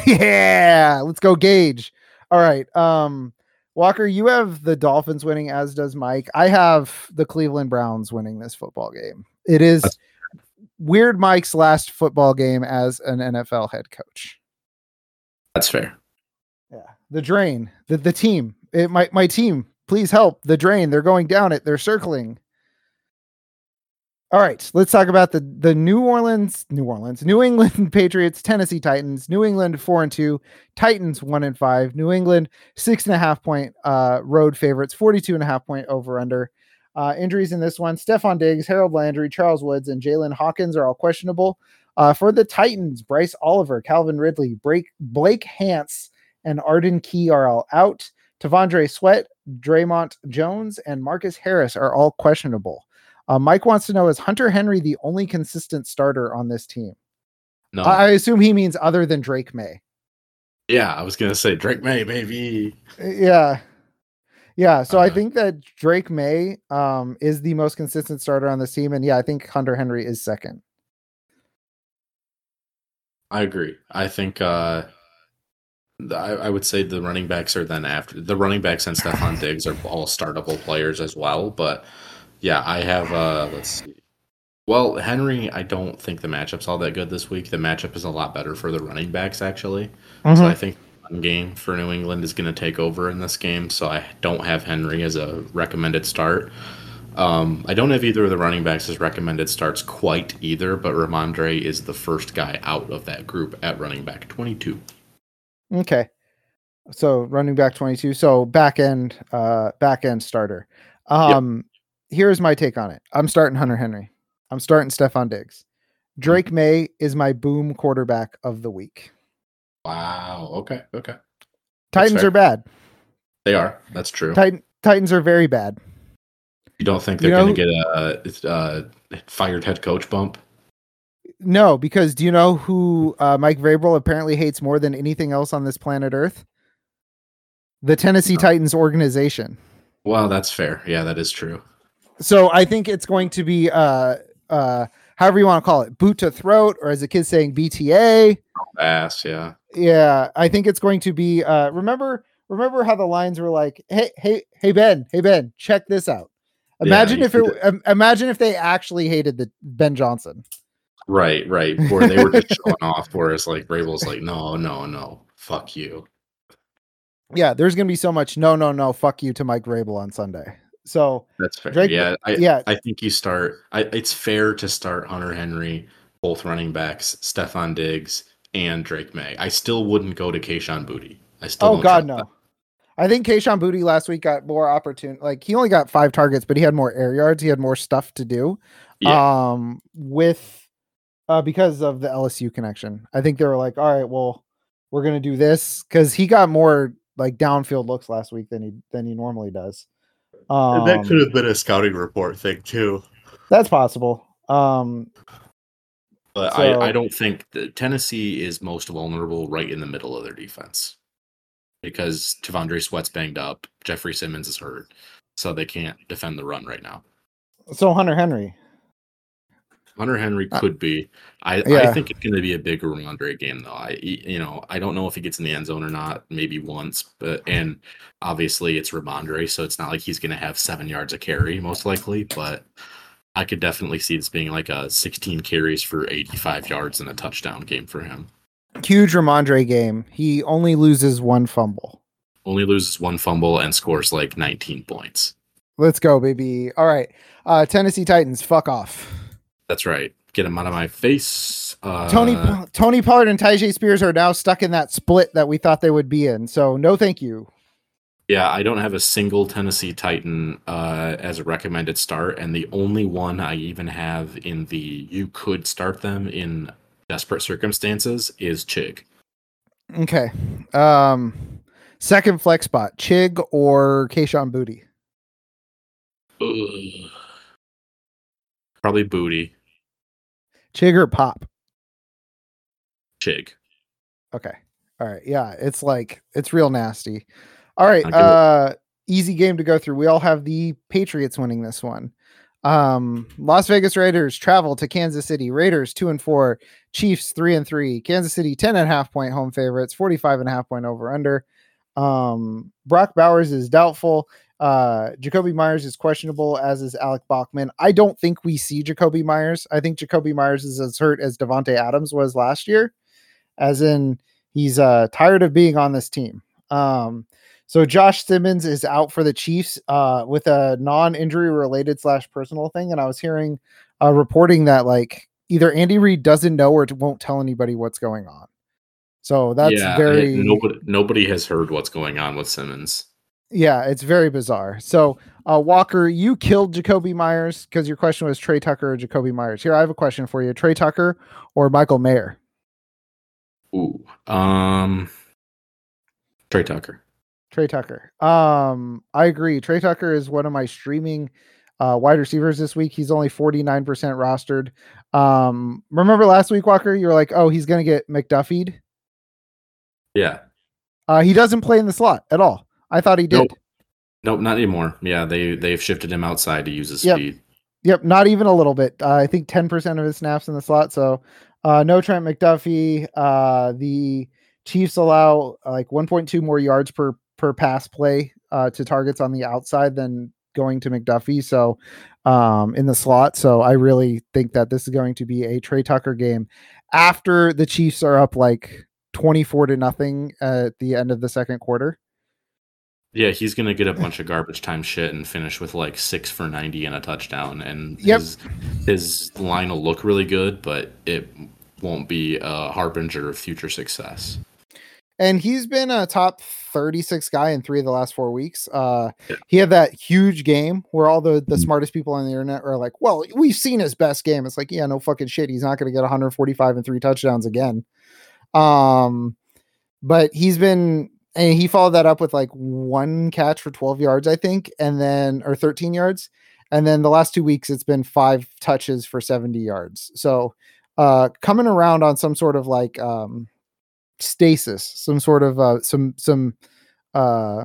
Yeah, let's go Gage. All right. Um, Walker, you have the Dolphins winning, as does Mike. I have the Cleveland Browns winning this football game. It is That's- Weird Mike's last football game as an N F L head coach. That's fair. Yeah. The drain, the, the team, it, my, my team, please help. The drain, they're going down it. They're circling. All right, let's talk about the the New Orleans, New Orleans, New England Patriots, Tennessee Titans. New England four and two, Titans one and five. New England six and a half point uh, road favorites, forty-two and a half point over under. Uh, injuries in this one: Stephon Diggs, Harold Landry, Charles Woods, and Jalen Hawkins are all questionable. Uh, for the Titans, Bryce Oliver, Calvin Ridley, Blake Blake Hance, and Arden Key are all out. Tavondre Sweat, Draymond Jones, and Marcus Harris are all questionable. Uh, Mike wants to know, is Hunter Henry the only consistent starter on this team? No. I, I assume he means other than Drake May. Yeah, I was going to say Drake May, maybe. Yeah. Yeah, so uh, I Uh-huh. think that Drake May um, is the most consistent starter on this team. And yeah, I think Hunter Henry is second. I agree. I think uh, the, I, I would say the running backs are then after. The running backs and Stephon Diggs are all startable players as well. But yeah, I have, uh, let's see. Well, Henry, I don't think the matchup's all that good this week. The matchup is a lot better for the running backs, actually. Mm-hmm. So I think the run game for New England is going to take over in this game. So I don't have Henry as a recommended start. Um, I don't have either of the running backs as recommended starts quite either, but Ramondre is the first guy out of that group at running back twenty-two. Okay. So running back twenty-two. So back end, uh, back end starter. Um, yep. Here's my take on it. I'm starting Hunter Henry. I'm starting Stephon Diggs. Drake mm-hmm. May is my boom quarterback of the week. Wow. Okay. Okay. Titans are bad. They are. That's true. Titan, Titans are very bad. You don't think they're you know, going to get a, a fired head coach bump? No, because do you know who uh, Mike Vrabel apparently hates more than anything else on this planet Earth? The Tennessee no. Titans organization. Well, that's fair. Yeah, that is true. So I think it's going to be, uh, uh, however you want to call it, boot to throat, or as the kids saying, B T A. Ass, yeah. Yeah, I think it's going to be. Uh, remember, remember how the lines were like, "Hey, hey, hey, Ben, hey Ben, check this out." Imagine yeah, if it. Um, imagine if they actually hated the Ben Johnson. Right, right. Where they were just showing off, whereas like Vrabel's like, no, no, no, fuck you. Yeah, there's gonna be so much no, no, no, fuck you to Mike Vrabel on Sunday. So that's fair. Drake, yeah, I, yeah. I think you start. I, it's fair to start Hunter Henry, both running backs, Stephon Diggs, and Drake May. I still wouldn't go to Kayshon Boutte. I still. Oh don't God, no. That. I think Kayshon Boutte last week got more opportunity. Like he only got five targets, but he had more air yards. He had more stuff to do. Yeah. Um, with uh, because of the L S U connection. I think they were like, all right, well, we're gonna do this because he got more like downfield looks last week than he than he normally does. Um, and that could have been a scouting report thing too. That's possible. Um, but so, I, I don't think that Tennessee is most vulnerable right in the middle of their defense because Tavondre Sweat's banged up, Jeffrey Simmons is hurt, so they can't defend the run right now. So Hunter Henry. Hunter Henry could be. I, yeah. I think it's going to be a big Ramondre game, though. I, you know, I don't know if he gets in the end zone or not. Maybe once, but and obviously it's Ramondre, so it's not like he's going to have seven yards a carry, most likely. But I could definitely see this being like a sixteen carries for eighty-five yards and a touchdown game for him. Huge Ramondre game. He only loses one fumble. Only loses one fumble and scores like nineteen points. Let's go, baby. All right, uh, Tennessee Titans. Fuck off. That's right. Get him out of my face. Uh, Tony Tony Pollard and Tyjae Spears are now stuck in that split that we thought they would be in. So no, thank you. Yeah, I don't have a single Tennessee Titan uh, as a recommended start, and the only one I even have in the you could start them in desperate circumstances is Chig. Okay. Um, second flex spot, Chig or Kayshon Boutte? Ugh. Probably Boutte. Chig or Pop? Chig. Okay. All right. Yeah, it's like it's real nasty. All right. Uh, easy game to go through. We all have the Patriots winning this one. Um, Las Vegas Raiders travel to Kansas City. Raiders two and four. Chiefs three and three. Kansas City ten and a half point home favorites. forty-five and a half point over under. Um, Brock Bowers is doubtful. Uh, Jacoby Myers is questionable, as is Alec Bachman. I don't think we see Jacoby Myers. I think Jacoby Myers is as hurt as Devontae Adams was last year, as in he's uh, tired of being on this team. Um, so Josh Simmons is out for the Chiefs uh, with a non-injury related slash personal thing. And I was hearing uh, reporting that like either Andy Reid doesn't know or won't tell anybody what's going on. So that's yeah, very nobody nobody has heard what's going on with Simmons. Yeah, it's very bizarre. So, uh, Walker, you killed Jakobi Meyers because your question was Trey Tucker or Jakobi Meyers. Here, I have a question for you: Trey Tucker or Michael Mayer? Ooh, um, Trey Tucker. Trey Tucker. Um, I agree. Trey Tucker is one of my streaming uh, wide receivers this week. He's only forty-nine percent rostered. Um, remember last week, Walker? You were like, "Oh, he's going to get McDuffied." Yeah. Uh, he doesn't play in the slot at all. I thought he did. Nope. Nope, not anymore. Yeah, they they've shifted him outside to use his yep. speed. Yep, not even a little bit. Uh, I think ten percent of his snaps in the slot. So uh, no Trent McDuffie. Uh, the Chiefs allow uh, like one point two more yards per per pass play uh, to targets on the outside than going to McDuffie. So um, in the slot. So I really think that this is going to be a Trey Tucker game after the Chiefs are up like twenty-four to nothing at the end of the second quarter. Yeah, he's going to get a bunch of garbage time shit and finish with like six for ninety and a touchdown. And yep. his, his line will look really good, but it won't be a harbinger of future success. And he's been a top thirty-six guy in three of the last four weeks. Uh, yeah. He had that huge game where all the, the smartest people on the internet are like, well, we've seen his best game. It's like, yeah, no fucking shit. He's not going to get one forty-five and three touchdowns again. Um, but he's been... And he followed that up with like one catch for twelve yards, I think, and then or thirteen yards. And then the last two weeks, it's been five touches for seventy yards. So uh, coming around on some sort of like um, stasis, some sort of uh, some some uh,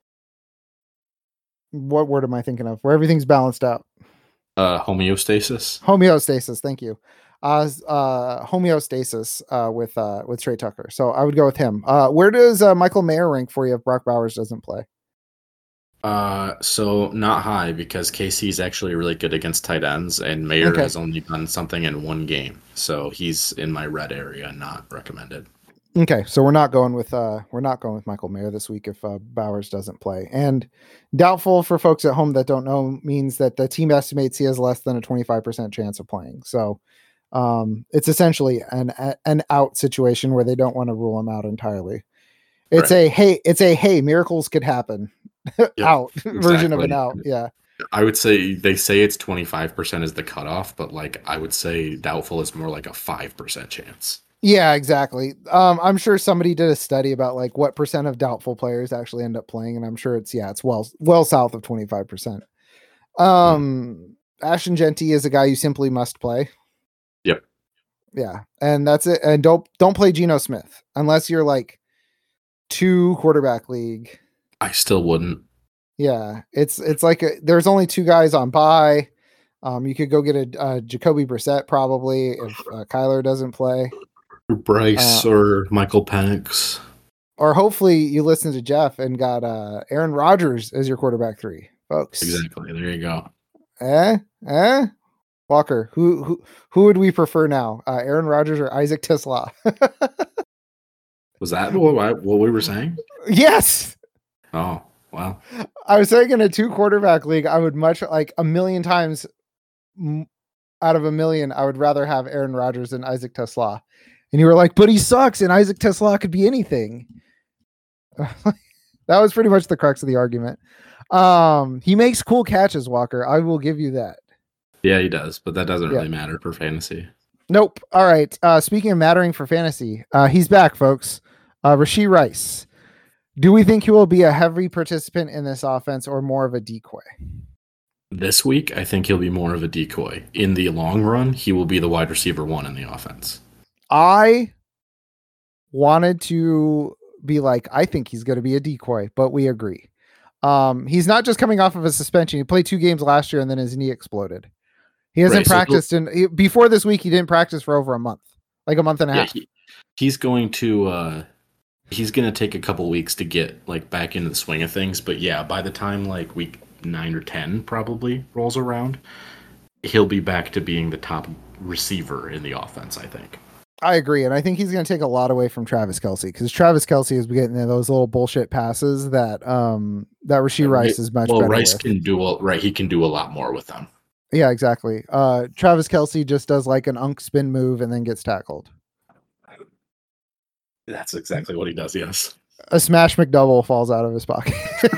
what word am I thinking of? Where everything's balanced out. Uh, homeostasis. Homeostasis. Thank you. Uh, uh, homeostasis uh, with uh, with Trey Tucker. So I would go with him. Uh, where does uh, Michael Mayer rank for you if Brock Bowers doesn't play? Uh, so not high because K C is actually really good against tight ends, and Mayer okay. has only done something in one game, so he's in my red area, not recommended. Okay, so we're not going with uh, we're not going with Michael Mayer this week if uh, Bowers doesn't play. And doubtful for folks at home that don't know means that the team estimates he has less than a twenty-five percent chance of playing. So. Um, it's essentially an an out situation where they don't want to rule him out entirely. It's right. a hey, it's a hey, miracles could happen yep, out exactly. version of an out. Yeah, I would say they say it's twenty-five percent is the cutoff, but like I would say doubtful is more like a five percent chance. Yeah, exactly. Um, I'm sure somebody did a study about like what percent of doubtful players actually end up playing, and I'm sure it's yeah, it's well well south of twenty-five percent. Um, mm. Ashton Genty is a guy you simply must play. Yep. Yeah, and that's it. And don't don't play Geno Smith unless you're like two quarterback league. I still wouldn't. Yeah, it's it's like a, there's only two guys on bye. Um, you could go get a, a Jacoby Brissett probably if uh, Kyler doesn't play. Bryce uh, or Michael Penix. Or hopefully you listen to Jeff and got uh, Aaron Rodgers as your quarterback three, folks. Exactly. There you go. Eh? Eh? Walker, who who who would we prefer now? Uh, Aaron Rodgers or Isaac Tesla? Was that what, what we were saying? Yes. Oh, wow. I was saying in a two quarterback league, I would much like a million times out of a million, I would rather have Aaron Rodgers than Isaac Tesla. And you were like, but he sucks and Isaac Tesla could be anything. That was pretty much the crux of the argument. Um, he makes cool catches, Walker. I will give you that. Yeah, he does, but that doesn't yeah. really matter for fantasy. Nope. All right. Uh, speaking of mattering for fantasy, uh, he's back, folks. Uh, Rashee Rice. Do we think he will be a heavy participant in this offense or more of a decoy? This week, I think he'll be more of a decoy. In the long run, he will be the wide receiver one in the offense. I wanted to be like, I think he's going to be a decoy, but we agree. Um, he's not just coming off of a suspension. He played two games last year and then his knee exploded. He hasn't right, practiced so he, in before this week. He didn't practice for over a month, like a month and a yeah, half. He, he's going to, uh, he's going to take a couple weeks to get like back into the swing of things. But yeah, by the time like week nine or ten probably rolls around, he'll be back to being the top receiver in the offense, I think. I agree. And I think he's going to take a lot away from Travis Kelce because Travis Kelce is getting those little bullshit passes that, um, that Rashee Rice is much well, better Rice with. can do, a, right. He can do a lot more with them. Yeah, exactly. Uh, Travis Kelce just does like an unk spin move and then gets tackled. That's exactly what he does. Yes. A smash McDouble falls out of his pocket.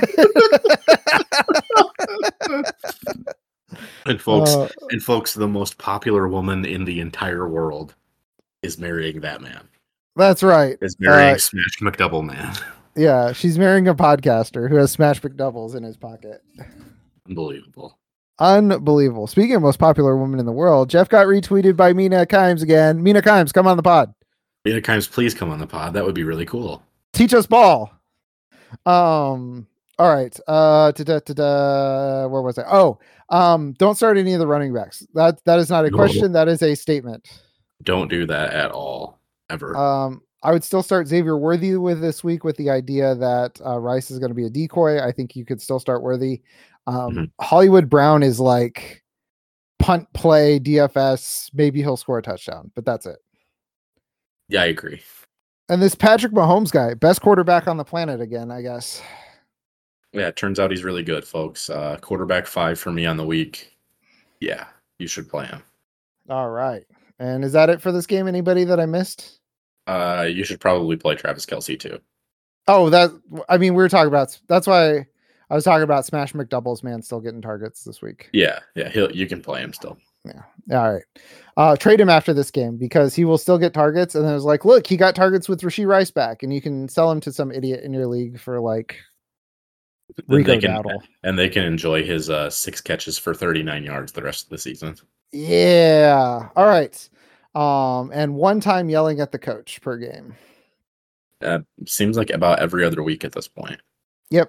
and folks, uh, and folks, the most popular woman in the entire world is marrying that man. That's right. Is marrying uh, Smash McDouble man. Yeah, she's marrying a podcaster who has Smash McDoubles in his pocket. Unbelievable. Unbelievable. Speaking of most popular woman in the world, Jeff got retweeted by Mina Kimes again. Mina Kimes, come on the pod. Mina Kimes, please come on the pod. That would be really cool. Teach us ball. Um. All right. Uh. Da-da-da-da. Where was I? Oh. Um. Don't start any of the running backs. That that is not a no. question. That is a statement. Don't do that at all. Ever. Um. I would still start Xavier Worthy with this week with the idea that uh, Rice is going to be a decoy. I think you could still start Worthy. Um, mm-hmm. Hollywood Brown is like punt play, D F S. Maybe he'll score a touchdown, but that's it. Yeah, I agree. And this Patrick Mahomes guy, best quarterback on the planet again, I guess. Yeah, it turns out he's really good, folks. Uh, quarterback five for me on the week. Yeah, you should play him. All right. And is that it for this game? Anybody that I missed? Uh, you should probably play Travis Kelce too. Oh, that I mean, we were talking about. That's why I was talking about Smash McDoubles. Man, still getting targets this week. Yeah, yeah, he'll you can play him still. Yeah. All right. Uh, trade him after this game because he will still get targets. And then it was like, look, he got targets with Rashee Rice back, and you can sell him to some idiot in your league for like Rico they can, Dowdle. And they can enjoy his uh, six catches for thirty-nine yards the rest of the season. Yeah. All right. Um, and one time yelling at the coach per game. Uh, seems like about every other week at this point. Yep.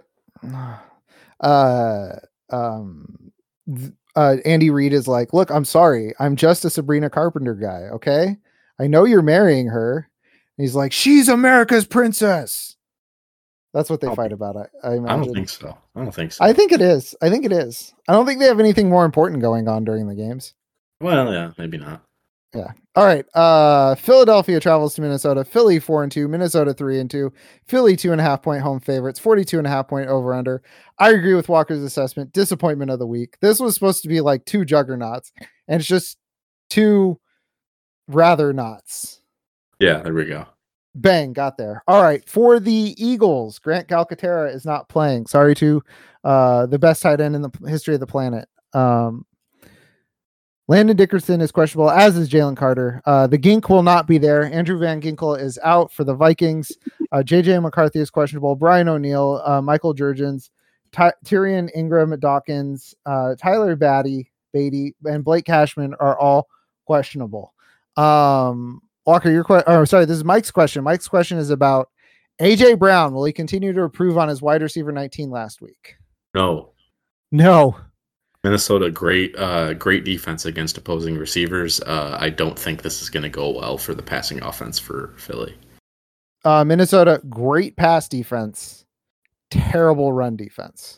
Uh, um, uh, Andy Reid is like, look, I'm sorry. I'm just a Sabrina Carpenter guy. Okay. I know you're marrying her. And he's like, she's America's princess. That's what they oh, fight about. I, I imagine. I don't think so. I don't think so. I think it is. I think it is. I don't think they have anything more important going on during the games. Well, yeah, maybe not. Yeah. All right. Uh, Philadelphia travels to Minnesota. Philly four and two. Minnesota three and two. Philly two and a half point home favorites. forty-two and a half point over under. I agree with Walker's assessment. Disappointment of the week. This was supposed to be like two juggernauts, and it's just two rather knots. Yeah. There we go. Bang, got there. All right. For the Eagles, Grant Calcaterra is not playing. Sorry to uh, the best tight end in the history of the planet. Um, Landon Dickerson is questionable, as is Jalen Carter. Uh, the Gink will not be there. Andrew Van Ginkel is out for the Vikings. Uh, J J McCarthy is questionable. Brian O'Neill, uh, Michael Jurgens, Ty- Tyrion Ingram Dawkins, uh, Tyler Batty, Beatty, and Blake Cashman are all questionable. Um, Walker, your question. Oh, sorry, this is Mike's question. Mike's question is about A J Brown. Will he continue to improve on his wide receiver nineteen last week? No. No. Minnesota, great, uh, great defense against opposing receivers. Uh, I don't think this is going to go well for the passing offense for Philly. Uh, Minnesota, great pass defense, terrible run defense.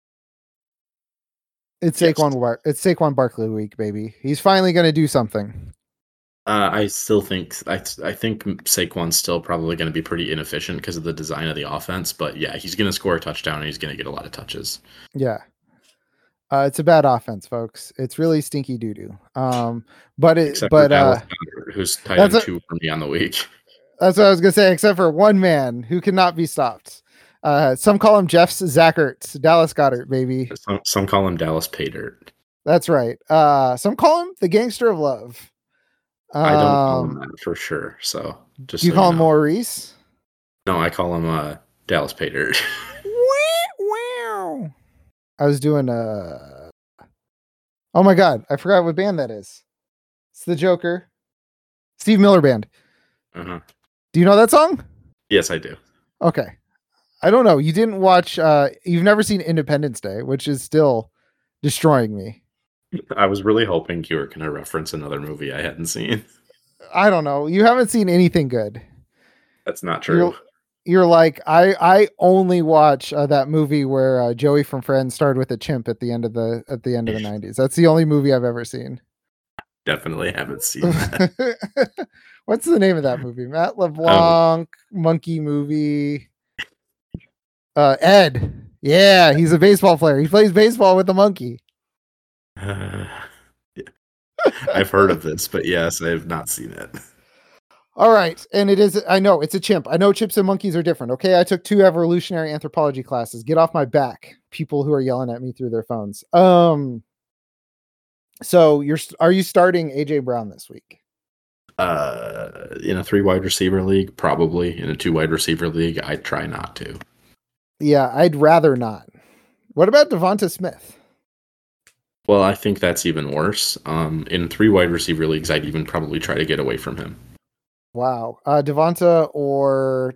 It's yes. Saquon Bar- It's Saquon Barkley week, baby. He's finally going to do something. Uh, I still think I I think Saquon's still probably going to be pretty inefficient because of the design of the offense. But yeah, he's going to score a touchdown and he's going to get a lot of touches. Yeah. Uh, it's a bad offense, folks. It's really stinky doo doo. Um, but it, except but for uh, who's tight end two for me on the week. That's what I was gonna say. Except for one man who cannot be stopped. Uh, some call him Jeff Zackert, Dallas Goddard, baby. Some, some call him Dallas Paydirt. That's right. Uh, some call him the Gangster of Love. Um, I don't call him that for sure. So just do you so call you him know. Maurice? No, I call him uh, Dallas Paydirt. Wow! I was doing a. Oh my God, I forgot what band that is. It's the Joker. Steve Miller Band. Uh-huh. Do you know that song? Yes, I do. Okay. I don't know. You didn't watch, uh, you've never seen Independence Day, which is still destroying me. I was really hoping you were going to reference another movie I hadn't seen. I don't know. You haven't seen anything good. That's not true. You're, you're like, I, I only watch uh, that movie where uh, Joey from Friends started with a chimp at the end of the, at the end of the nineties. That's the only movie I've ever seen. Definitely haven't seen that. What's the name of that movie? Matt LeBlanc, oh. Monkey movie. Uh, Ed. Yeah, he's a baseball player. He plays baseball with a monkey. Uh, I've heard of this, but yes, I have not seen it. All right. And it is, I know it's a chimp. I know chimps and monkeys are different. Okay. I took two evolutionary anthropology classes. Get off my back. People who are yelling at me through their phones. Um, so you're, are you starting A J Brown this week? Uh, in a three wide receiver league, probably. In a two wide receiver league, I'd try not to. Yeah. I'd rather not. What about Devonta Smith? Well, I think that's even worse. Um, in three wide receiver leagues, I'd even probably try to get away from him. Wow. Uh, Devonta or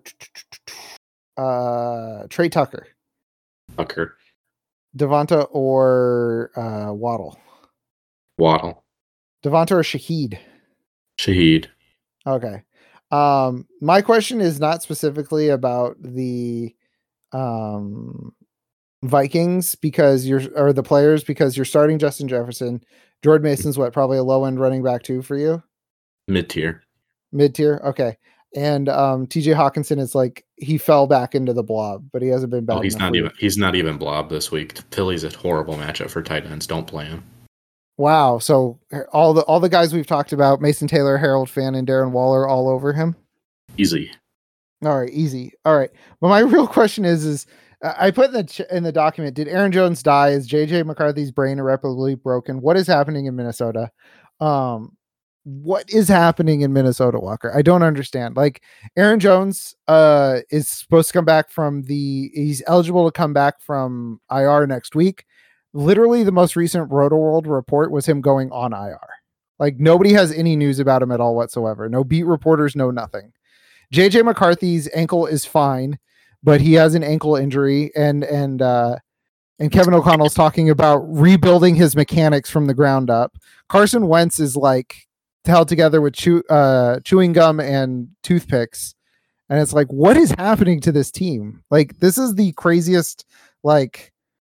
uh, Trey Tucker? Tucker. Devonta or uh, Waddle? Waddle. Devonta or Shaheed? Shaheed. Okay. Um, my question is not specifically about the um, Vikings because you're or the players because you're starting Justin Jefferson. Jordan Mason's what, probably a low end running back too for you? Mid tier. Mid tier. Okay. And um, T J Hawkinson is like he fell back into the blob, but he hasn't been bad. Oh, he's not even he's not even blob this week. Philly's a horrible matchup for tight ends. Don't play him. Wow. So all the all the guys we've talked about, Mason Taylor, Harold Finn, and Darren Waller all over him. Easy. All right, easy. All right. But my real question is is I put in the ch- in the document, did Aaron Jones die? Is J J McCarthy's brain irreparably broken? What is happening in Minnesota? Um What is happening in Minnesota, Walker? I don't understand. Like Aaron Jones uh, is supposed to come back from the, he's eligible to come back from I R next week. Literally the most recent Roto-World report was him going on I R. Like nobody has any news about him at all whatsoever. No beat reporters, no nothing. J J McCarthy's ankle is fine, but he has an ankle injury and, and, uh, and Kevin O'Connell's talking about rebuilding his mechanics from the ground up. Carson Wentz is like, held together with chew, uh, chewing gum and toothpicks. And it's like, what is happening to this team? Like, this is the craziest, like,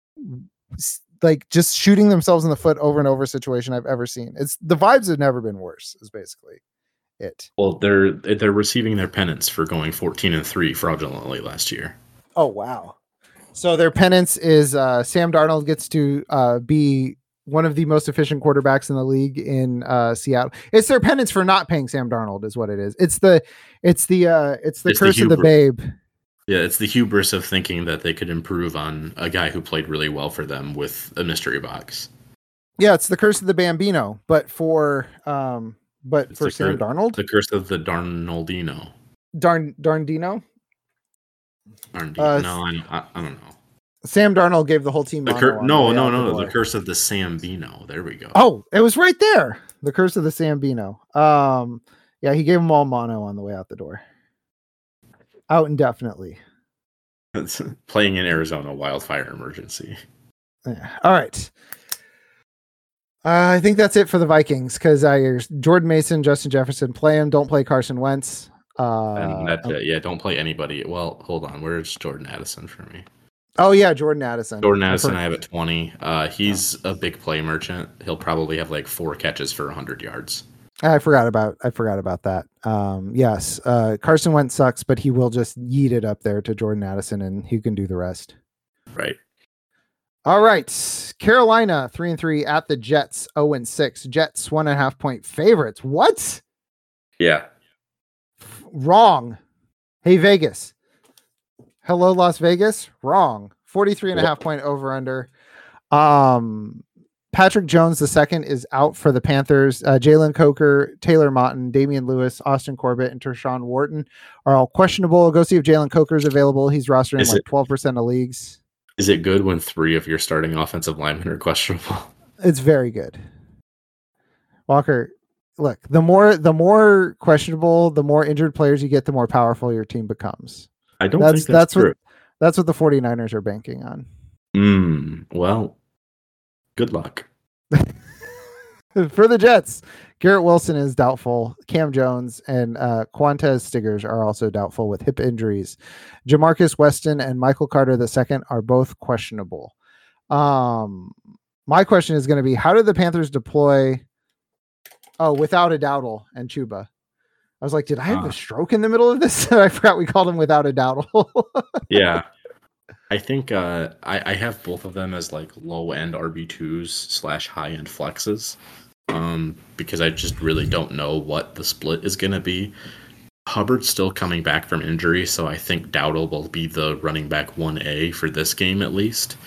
like just shooting themselves in the foot over and over situation I've ever seen. It's the vibes have never been worse is basically it. Well, they're, they're receiving their penance for going fourteen and three fraudulently last year. Oh, wow. So their penance is uh, Sam Darnold gets to uh, be one of the most efficient quarterbacks in the league in uh, Seattle. It's their penance for not paying Sam Darnold is what it is. It's the, it's the, uh, it's the it's curse the of the babe. Yeah. It's the hubris of thinking that they could improve on a guy who played really well for them with a mystery box. Yeah. It's the curse of the Bambino, but for, um, but it's for Sam cur- Darnold, the curse of the Darnoldino. Darn, Darndino. Darndino. Uh, no, I, I, I don't know. Sam Darnold gave the whole team. The cur- no, no, no, no. The curse of the Sambino. There we go. Oh, it was right there. The curse of the Sambino. Um, yeah, he gave them all mono on the way out the door. Out indefinitely. It's playing in Arizona wildfire emergency. Yeah. All right. Uh, I think that's it for the Vikings because I Jordan Mason, Justin Jefferson, play him. Don't play Carson Wentz. Uh, and that's it. Yeah, don't play anybody. Well, hold on. Where's Jordan Addison for me? Oh yeah, Jordan Addison. Jordan Addison, I have at twenty. Uh, he's a big play merchant. He'll probably have like four catches for one hundred yards. I forgot about I forgot about that. Um, yes, uh, Carson Wentz sucks, but he will just yeet it up there to Jordan Addison, and he can do the rest. Right. All right, Carolina three and three at the Jets zero and six. Jets one and a half point favorites. What? Yeah. Wrong. Hey Vegas. Hello, Las Vegas. Wrong. forty-three and a half point over under. Um, Patrick Jones the second is out for the Panthers. Uh, Jalen Coker, Taylor Motton, Damian Lewis, Austin Corbett, and Tershawn Wharton are all questionable. Go see if Jalen Coker is available. He's rostered in like twelve percent of leagues. Is it good when three of your starting offensive linemen are questionable? It's very good. Walker, look, the more the more questionable, the more injured players you get, the more powerful your team becomes. I don't that's, think that's, that's true. what that's what the 49ers are banking on. Mm, well, good luck. For the Jets, Garrett Wilson is doubtful. Cam Jones and uh, Quantez Stiggers are also doubtful with hip injuries. Jamarcus Weston and Michael Carter the second are both questionable. Um, my question is going to be, how did the Panthers deploy? Oh, without a Dowdle and Chuba. I was like, did I have uh, a stroke in the middle of this? I forgot we called him without a Dowdle. Yeah. I think uh, I, I have both of them as like low end R B twos slash high end flexes. um, because I just really don't know what the split is going to be. Hubbard's still coming back from injury, so I think Dowdle will be the running back one A for this game at least.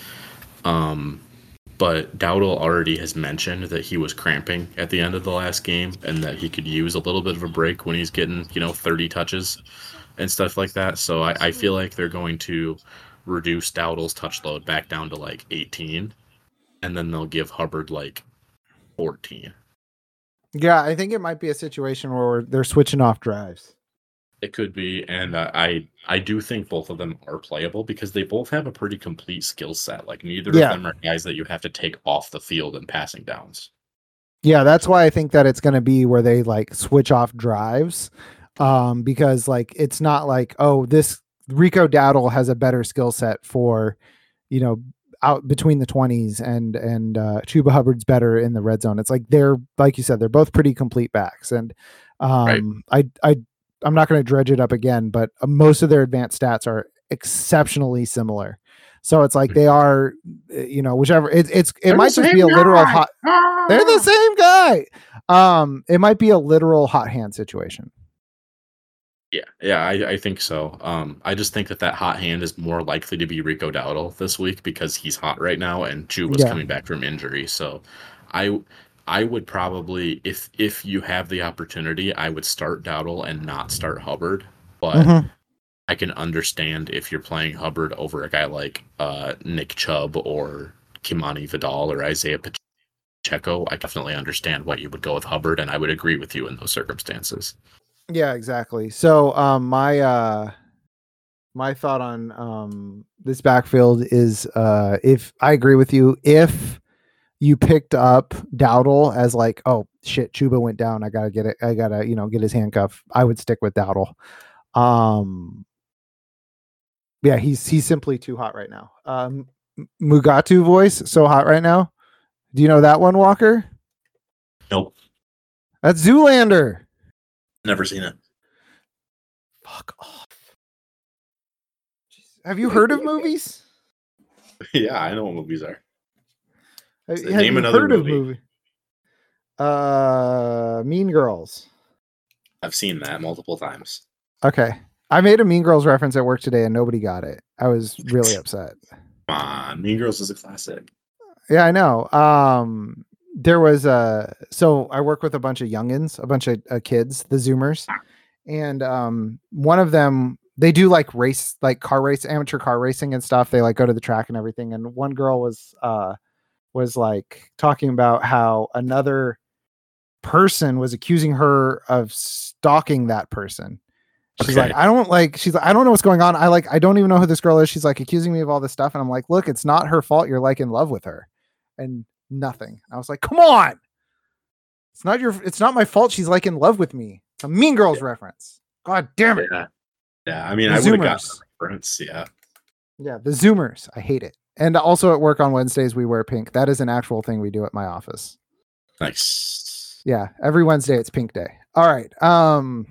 Um, but Dowdle already has mentioned that he was cramping at the end of the last game and that he could use a little bit of a break when he's getting, you know, thirty touches and stuff like that. So I, I feel like they're going to reduce Dowdle's touch load back down to like eighteen, and then they'll give Hubbard like fourteen. Yeah, I think it might be a situation where they're switching off drives. It could be, and uh, I I do think both of them are playable because they both have a pretty complete skill set. Like neither Yeah. of them are guys that you have to take off the field in passing downs. Yeah, that's why I think that it's going to be where they like switch off drives, um, because like it's not like, oh, this Rico Dowdle has a better skill set for, you know, out between the twenties, and and uh, Chuba Hubbard's better in the red zone. It's like they're, like you said, they're both pretty complete backs, and um, right. I I I'm not going to dredge it up again, but most of their advanced stats are exceptionally similar. So it's like they are, you know, whichever it, it's, it they're might just be a literal guy. hot. Ah! They're the same guy. Um, it might be a literal hot hand situation. Yeah, yeah, I, I think so. Um, I just think that that hot hand is more likely to be Rico Dowdle this week because he's hot right now, and Chuba's yeah. coming back from injury. So, I I would probably, if if you have the opportunity, I would start Dowdle and not start Hubbard. But mm-hmm. I can understand if you're playing Hubbard over a guy like uh, Nick Chubb or Kimani Vidal or Isaiah Pacheco. I definitely understand why you would go with Hubbard, and I would agree with you in those circumstances. Yeah, exactly. So um, my uh, my thought on um, this backfield is uh, if I agree with you, if you picked up Dowdle as like, oh shit, Chuba went down, I gotta get it, I gotta, you know, get his handcuff, I would stick with Dowdle. Um, yeah, he's he's simply too hot right now. Um, Mugatu voice, so hot right now. Do you know that one, Walker? Nope. That's Zoolander. Never seen it. Fuck off. Jeez. Have you heard of movies? Yeah, I know what movies are. Have, have Name you another heard movie. of movie? Uh, Mean Girls. I've seen that multiple times. Okay. I made a Mean Girls reference at work today and nobody got it. I was really upset. Come on, Mean Girls is a classic. Yeah, I know. Um, there was a, so I work with a bunch of youngins, a bunch of uh, kids, the Zoomers. And um, one of them, they do like race, like car race, amateur car racing and stuff. They like go to the track and everything. And one girl was, uh, was like talking about how another person was accusing her of stalking that person. She's okay. like, I don't like, she's like, I don't know what's going on. I like, I don't even know who this girl is. She's like accusing me of all this stuff. And I'm like, look, it's not her fault. You're like in love with her. And nothing. I was like, come on. It's not your, it's not my fault. She's like in love with me. It's a Mean Girls yeah. reference. God damn it. Yeah. Yeah. I mean, the I would have got the reference. Yeah. Yeah. The Zoomers. I hate it. And also at work on Wednesdays, we wear pink. That is an actual thing we do at my office. Nice. Yeah. Every Wednesday it's pink day. All right. Um,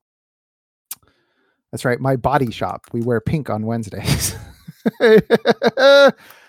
That's right. My body shop. We wear pink on Wednesdays. uh,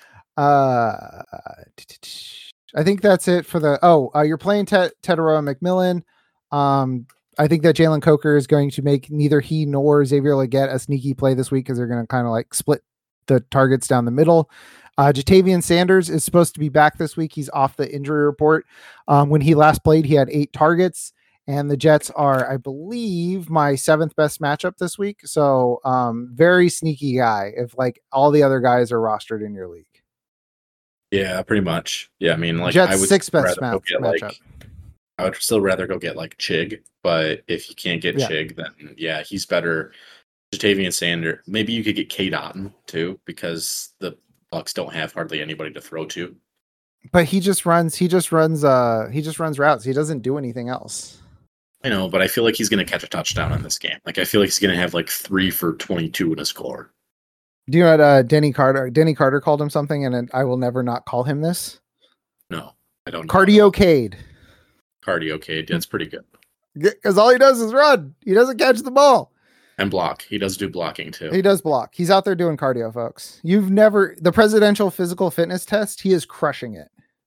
I think that's it for the. Oh, uh, you're playing Te- Teteroa McMillan. Um, I think that Jalen Coker is going to make neither he nor Xavier Legette a sneaky play this week because they're going to kind of like split the targets down the middle. Uh, Jatavian Sanders is supposed to be back this week. He's off the injury report. Um, when he last played, he had eight targets. And the Jets are, I believe, my seventh best matchup this week. So um, very sneaky guy if like all the other guys are rostered in your league. Yeah, pretty much. Yeah, I mean, like Jets I would sixth best match, get, matchup. Like, I would still rather go get like Chig, but if you can't get yeah. Chig, then yeah, he's better. Jatavian Sanders. Maybe you could get K. Dotton too, because the Bucks don't have hardly anybody to throw to. But he just runs. He just runs. Uh, he just runs routes. He doesn't do anything else. I know, but I feel like he's going to catch a touchdown in this game. Like, I feel like he's going to have like three for twenty-two in a score. Do you know what uh, Denny Carter? Denny Carter called him something, and I will never not call him this. No, I don't. Cardiocade. Cardiocade. That's pretty good. Because all he does is run. He doesn't catch the ball. And block. He does do blocking too. He does block. He's out there doing cardio, folks. You've never the presidential physical fitness test. He is crushing it.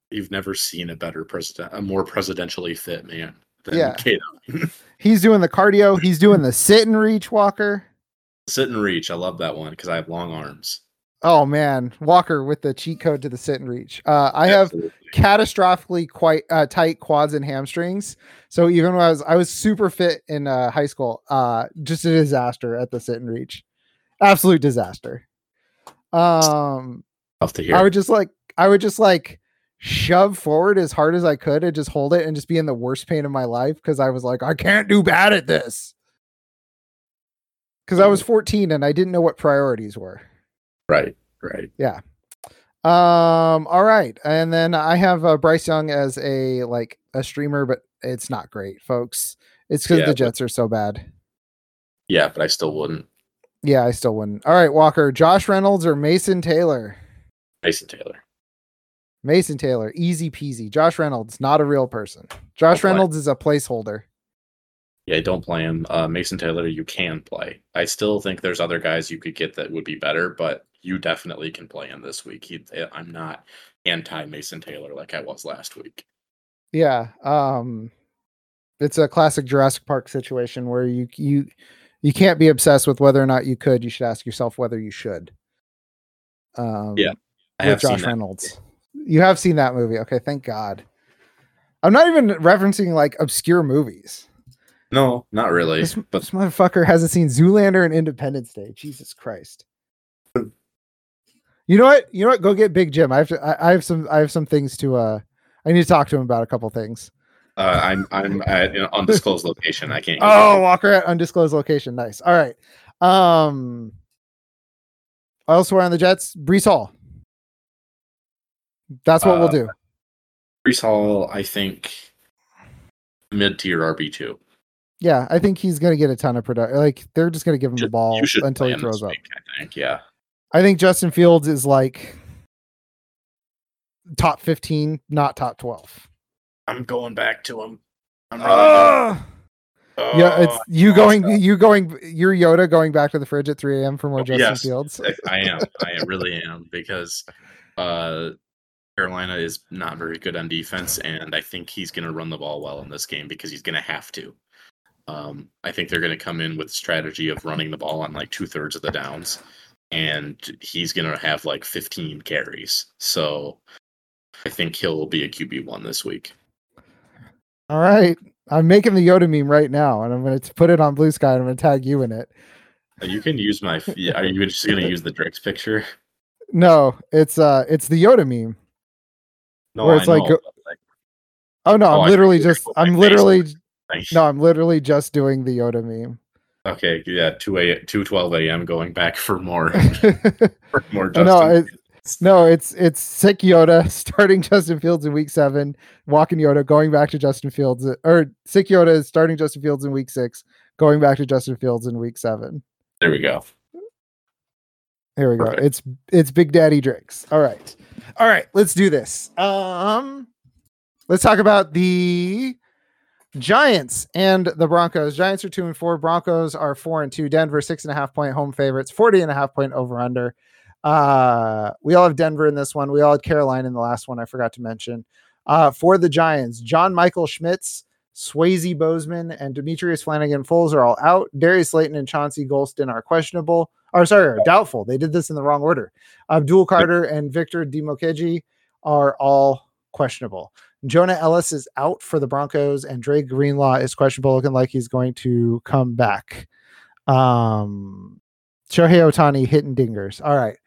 You've never seen a better president, a more presidentially fit man than Yeah. Cato. He's doing the cardio. He's doing the sit and reach, Walker. Sit and reach. I love that one because I have long arms. Oh man, Walker with the cheat code to the sit and reach. Uh, I have Absolutely. catastrophically quite uh, tight quads and hamstrings. So even when I was I was super fit in uh, high school, uh, just a disaster at the sit and reach. Absolute disaster. Um, Tough to hear. I would just like I would just like shove forward as hard as I could and just hold it and just be in the worst pain of my life because I was like, I can't do bad at this. Because I was fourteen and I didn't know what priorities were. Right, right. Yeah. Um, all right. And then I have uh, Bryce Young as a like a streamer, but it's not great, folks. It's because yeah, the Jets but, are so bad. Yeah, but I still wouldn't. Yeah, I still wouldn't. All right, Walker, Josh Reynolds or Mason Taylor? Mason Taylor. Mason Taylor, easy peasy. Josh Reynolds, not a real person. Josh don't Reynolds play. is a placeholder. Yeah, don't play him. Uh, Mason Taylor, you can play. I still think there's other guys you could get that would be better, but you definitely can play him this week. He, I'm not anti Mason Taylor like I was last week. Yeah, um, it's a classic Jurassic Park situation where you you you can't be obsessed with whether or not you could. You should ask yourself whether you should. Um, yeah, I have Josh Reynolds. You have seen that movie, okay? Thank God. I'm not even referencing like obscure movies. No, not really. This, but this motherfucker hasn't seen Zoolander and Independence Day. Jesus Christ. You know what? You know what? Go get Big Jim. I have to. I, I have some. I have some things to. Uh, I need to talk to him about a couple things. Uh, I'm. I'm at an undisclosed location. I can't. Oh, Walker at undisclosed location. Nice. All right. Um. Elsewhere on the Jets, Breece Hall. That's what uh, we'll do. Breece Hall, I think, mid-tier R B two. Yeah, I think he's going to get a ton of production. Like they're just going to give him the ball until he throws up. Week, I think, yeah. I think Justin Fields is like top fifteen, not top twelve. I'm going back to him. I'm really uh, oh, yeah, it's you going, awesome. you going, you're Yoda going back to the fridge at three a.m. for more Justin yes, Fields. I am. I really am because uh, Carolina is not very good on defense, and I think he's going to run the ball well in this game because he's going to have to. Um, I think they're going to come in with strategy of running the ball on like two thirds of the downs, and he's going to have like fifteen carries. So I think he'll be a Q B one this week. All right. I'm making the Yoda meme right now, and I'm going to put it on Blue Sky, and I'm going to tag you in it. You can use my. Are you just going to use the Drix picture? No, it's uh, it's the Yoda meme. No, where it's I like, know, go, like, oh no, oh, I'm literally just, I'm literally, nice. no, I'm literally just doing the Yoda meme. Okay, yeah, two a two twelve a.m. going back for more, for more. Justin. No, it's, no, it's it's sick Yoda starting Justin Fields in week seven, walking Yoda going back to Justin Fields, or sick Yoda is starting Justin Fields in week six, going back to Justin Fields in week seven. There we go. Here we go. Perfect. It's it's Big Daddy Drix. All right, all right. Let's do this. Um, let's talk about the Giants and the Broncos. Giants are two and four. Broncos are four and two. Denver six and a half point home favorites. Forty and a half point over under. Uh, we all have Denver in this one. We all had Carolina in the last one. I forgot to mention. Uh, for the Giants, John Michael Schmitz, Swayze Bozeman, and Demetrius Flanagan-Fowles are all out. Darius Slayton and Chauncey Golston are questionable. Or sorry, are doubtful. They did this in the wrong order. Abdul Carter and Victor Dimokeji are all questionable. Jonah Ellis is out for the Broncos, and Dre Greenlaw is questionable, looking like he's going to come back. Um, Shohei Ohtani hitting dingers. All right.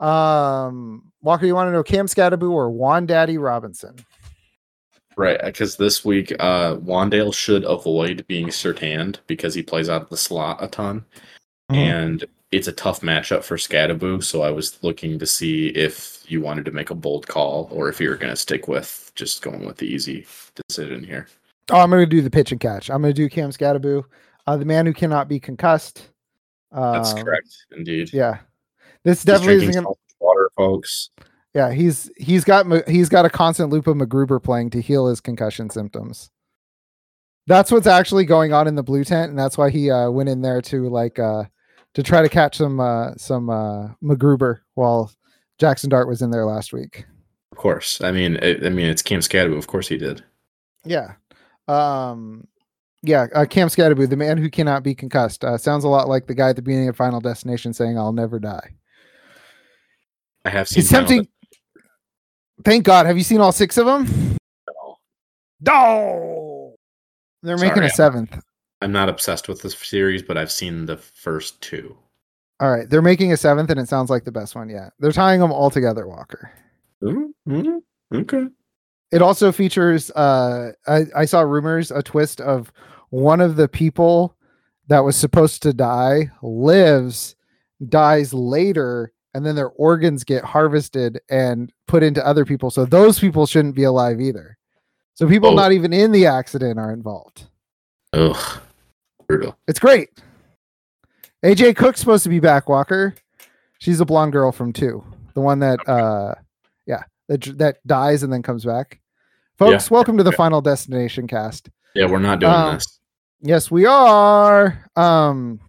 Um, Walker, you want to know Cam Scatterboo or Juan Daddy Robinson? Right, because this week, uh, Wandale should avoid being Surtain because he plays out of the slot a ton. Mm-hmm. And it's a tough matchup for Scatterboo, so I was looking to see if you wanted to make a bold call or if you were going to stick with just going with the easy decision here. Oh, I'm going to do the pitch and catch. I'm going to do Cam Scatterboo, uh, the man who cannot be concussed. Um, That's correct, indeed. Yeah, this definitely isn't gonna... water, folks. Yeah, he's he's got he's got a constant loop of MacGruber playing to heal his concussion symptoms. That's what's actually going on in the blue tent, and that's why he uh, went in there to like uh, to try to catch some uh, some uh, MacGruber while Jackson Dart was in there last week. Of course. I mean, it, I mean, it's Cam Scadaboo. Of course he did. Yeah. Um, yeah. Uh, Cam Scadaboo, the man who cannot be concussed, uh, sounds a lot like the guy at the beginning of Final Destination saying, "I'll never die." I have seen. He's tempting. Des- Thank God. Have you seen all six of them? No. No. They're Sorry, making a I'm seventh. Not, I'm not obsessed with this series, but I've seen the first two. All right. They're making a seventh, and it sounds like the best one yet. They're tying them all together, Walker. Mm-hmm. Okay. It also features, uh, I, I saw rumors, a twist of one of the people that was supposed to die lives, dies later, and then their organs get harvested and put into other people. So those people shouldn't be alive either. So people oh. not even in the accident are involved. Ugh. Brutal. It's great. A J Cook's supposed to be back, Walker. She's a blonde girl from two. The one that, uh, yeah, that, that dies and then comes back. Folks, yeah. welcome to the yeah. Final Destination cast. Yeah, we're not doing um, this. Yes, we are. Um,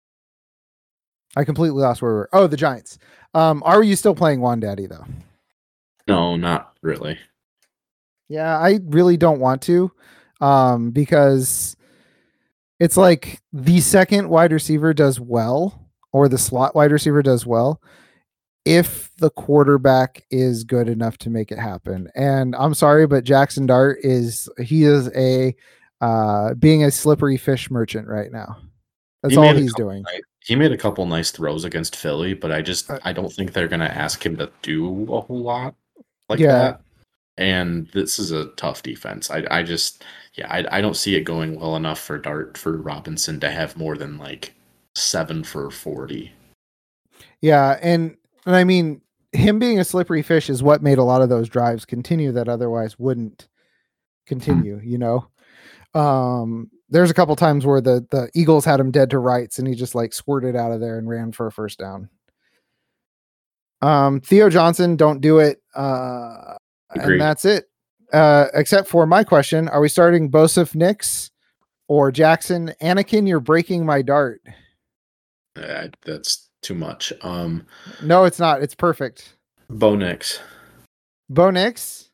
I completely lost where we were. Oh, the Giants. Um, are you still playing Juan Daddy, though? No, not really. Yeah, I really don't want to um, because it's like the second wide receiver does well, or the slot wide receiver does well, if the quarterback is good enough to make it happen. And I'm sorry, but Jackson Dart is, he is a, uh, being a slippery fish merchant right now. That's he all he's doing. Nice, he made a couple nice throws against Philly, but I just, uh, I don't think they're going to ask him to do a whole lot like yeah. that. And this is a tough defense. I, I just, yeah, I, I don't see it going well enough for Dart, for Robinson to have more than like seven for forty. Yeah. And, and I mean, him being a slippery fish is what made a lot of those drives continue that otherwise wouldn't continue, you know? Um, there's a couple times where the, the Eagles had him dead to rights and he just like squirted out of there and ran for a first down. Um, Theo Johnson, don't do it. Uh, Agreed. And that's it. Uh, except for my question, are we starting Bosef Nix or Jackson? Anakin, you're breaking my dart. Uh, that's too much. Um, no, it's not. It's perfect. Bo Nix. Bo Nix.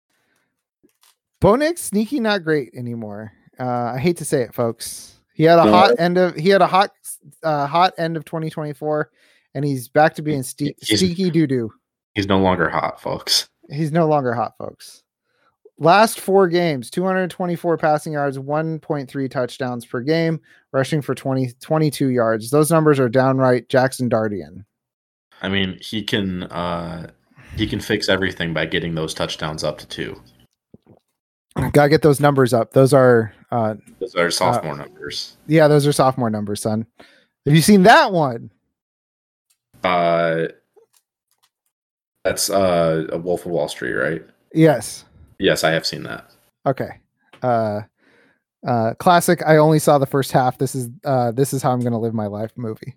Bo Nix, sneaky, not great anymore. Uh, I hate to say it, folks. He had a no. hot end of he had a hot uh, hot end of twenty twenty-four, and he's back to being ste- sneaky doo doo. He's no longer hot, folks. He's no longer hot, folks. Last four games, two hundred twenty-four passing yards, one point three touchdowns per game, rushing for twenty, twenty-two yards. Those numbers are downright Jackson Dartian. I mean, he can uh, he can fix everything by getting those touchdowns up to two. Gotta get those numbers up. Those are uh, those are sophomore uh, numbers. Yeah, those are sophomore numbers, son. Have you seen that one? Uh, that's uh, a Wolf of Wall Street, right? Yes. Yes, I have seen that. Okay. Uh, uh, classic. I only saw the first half. This is uh, this is how I'm going to live my life movie.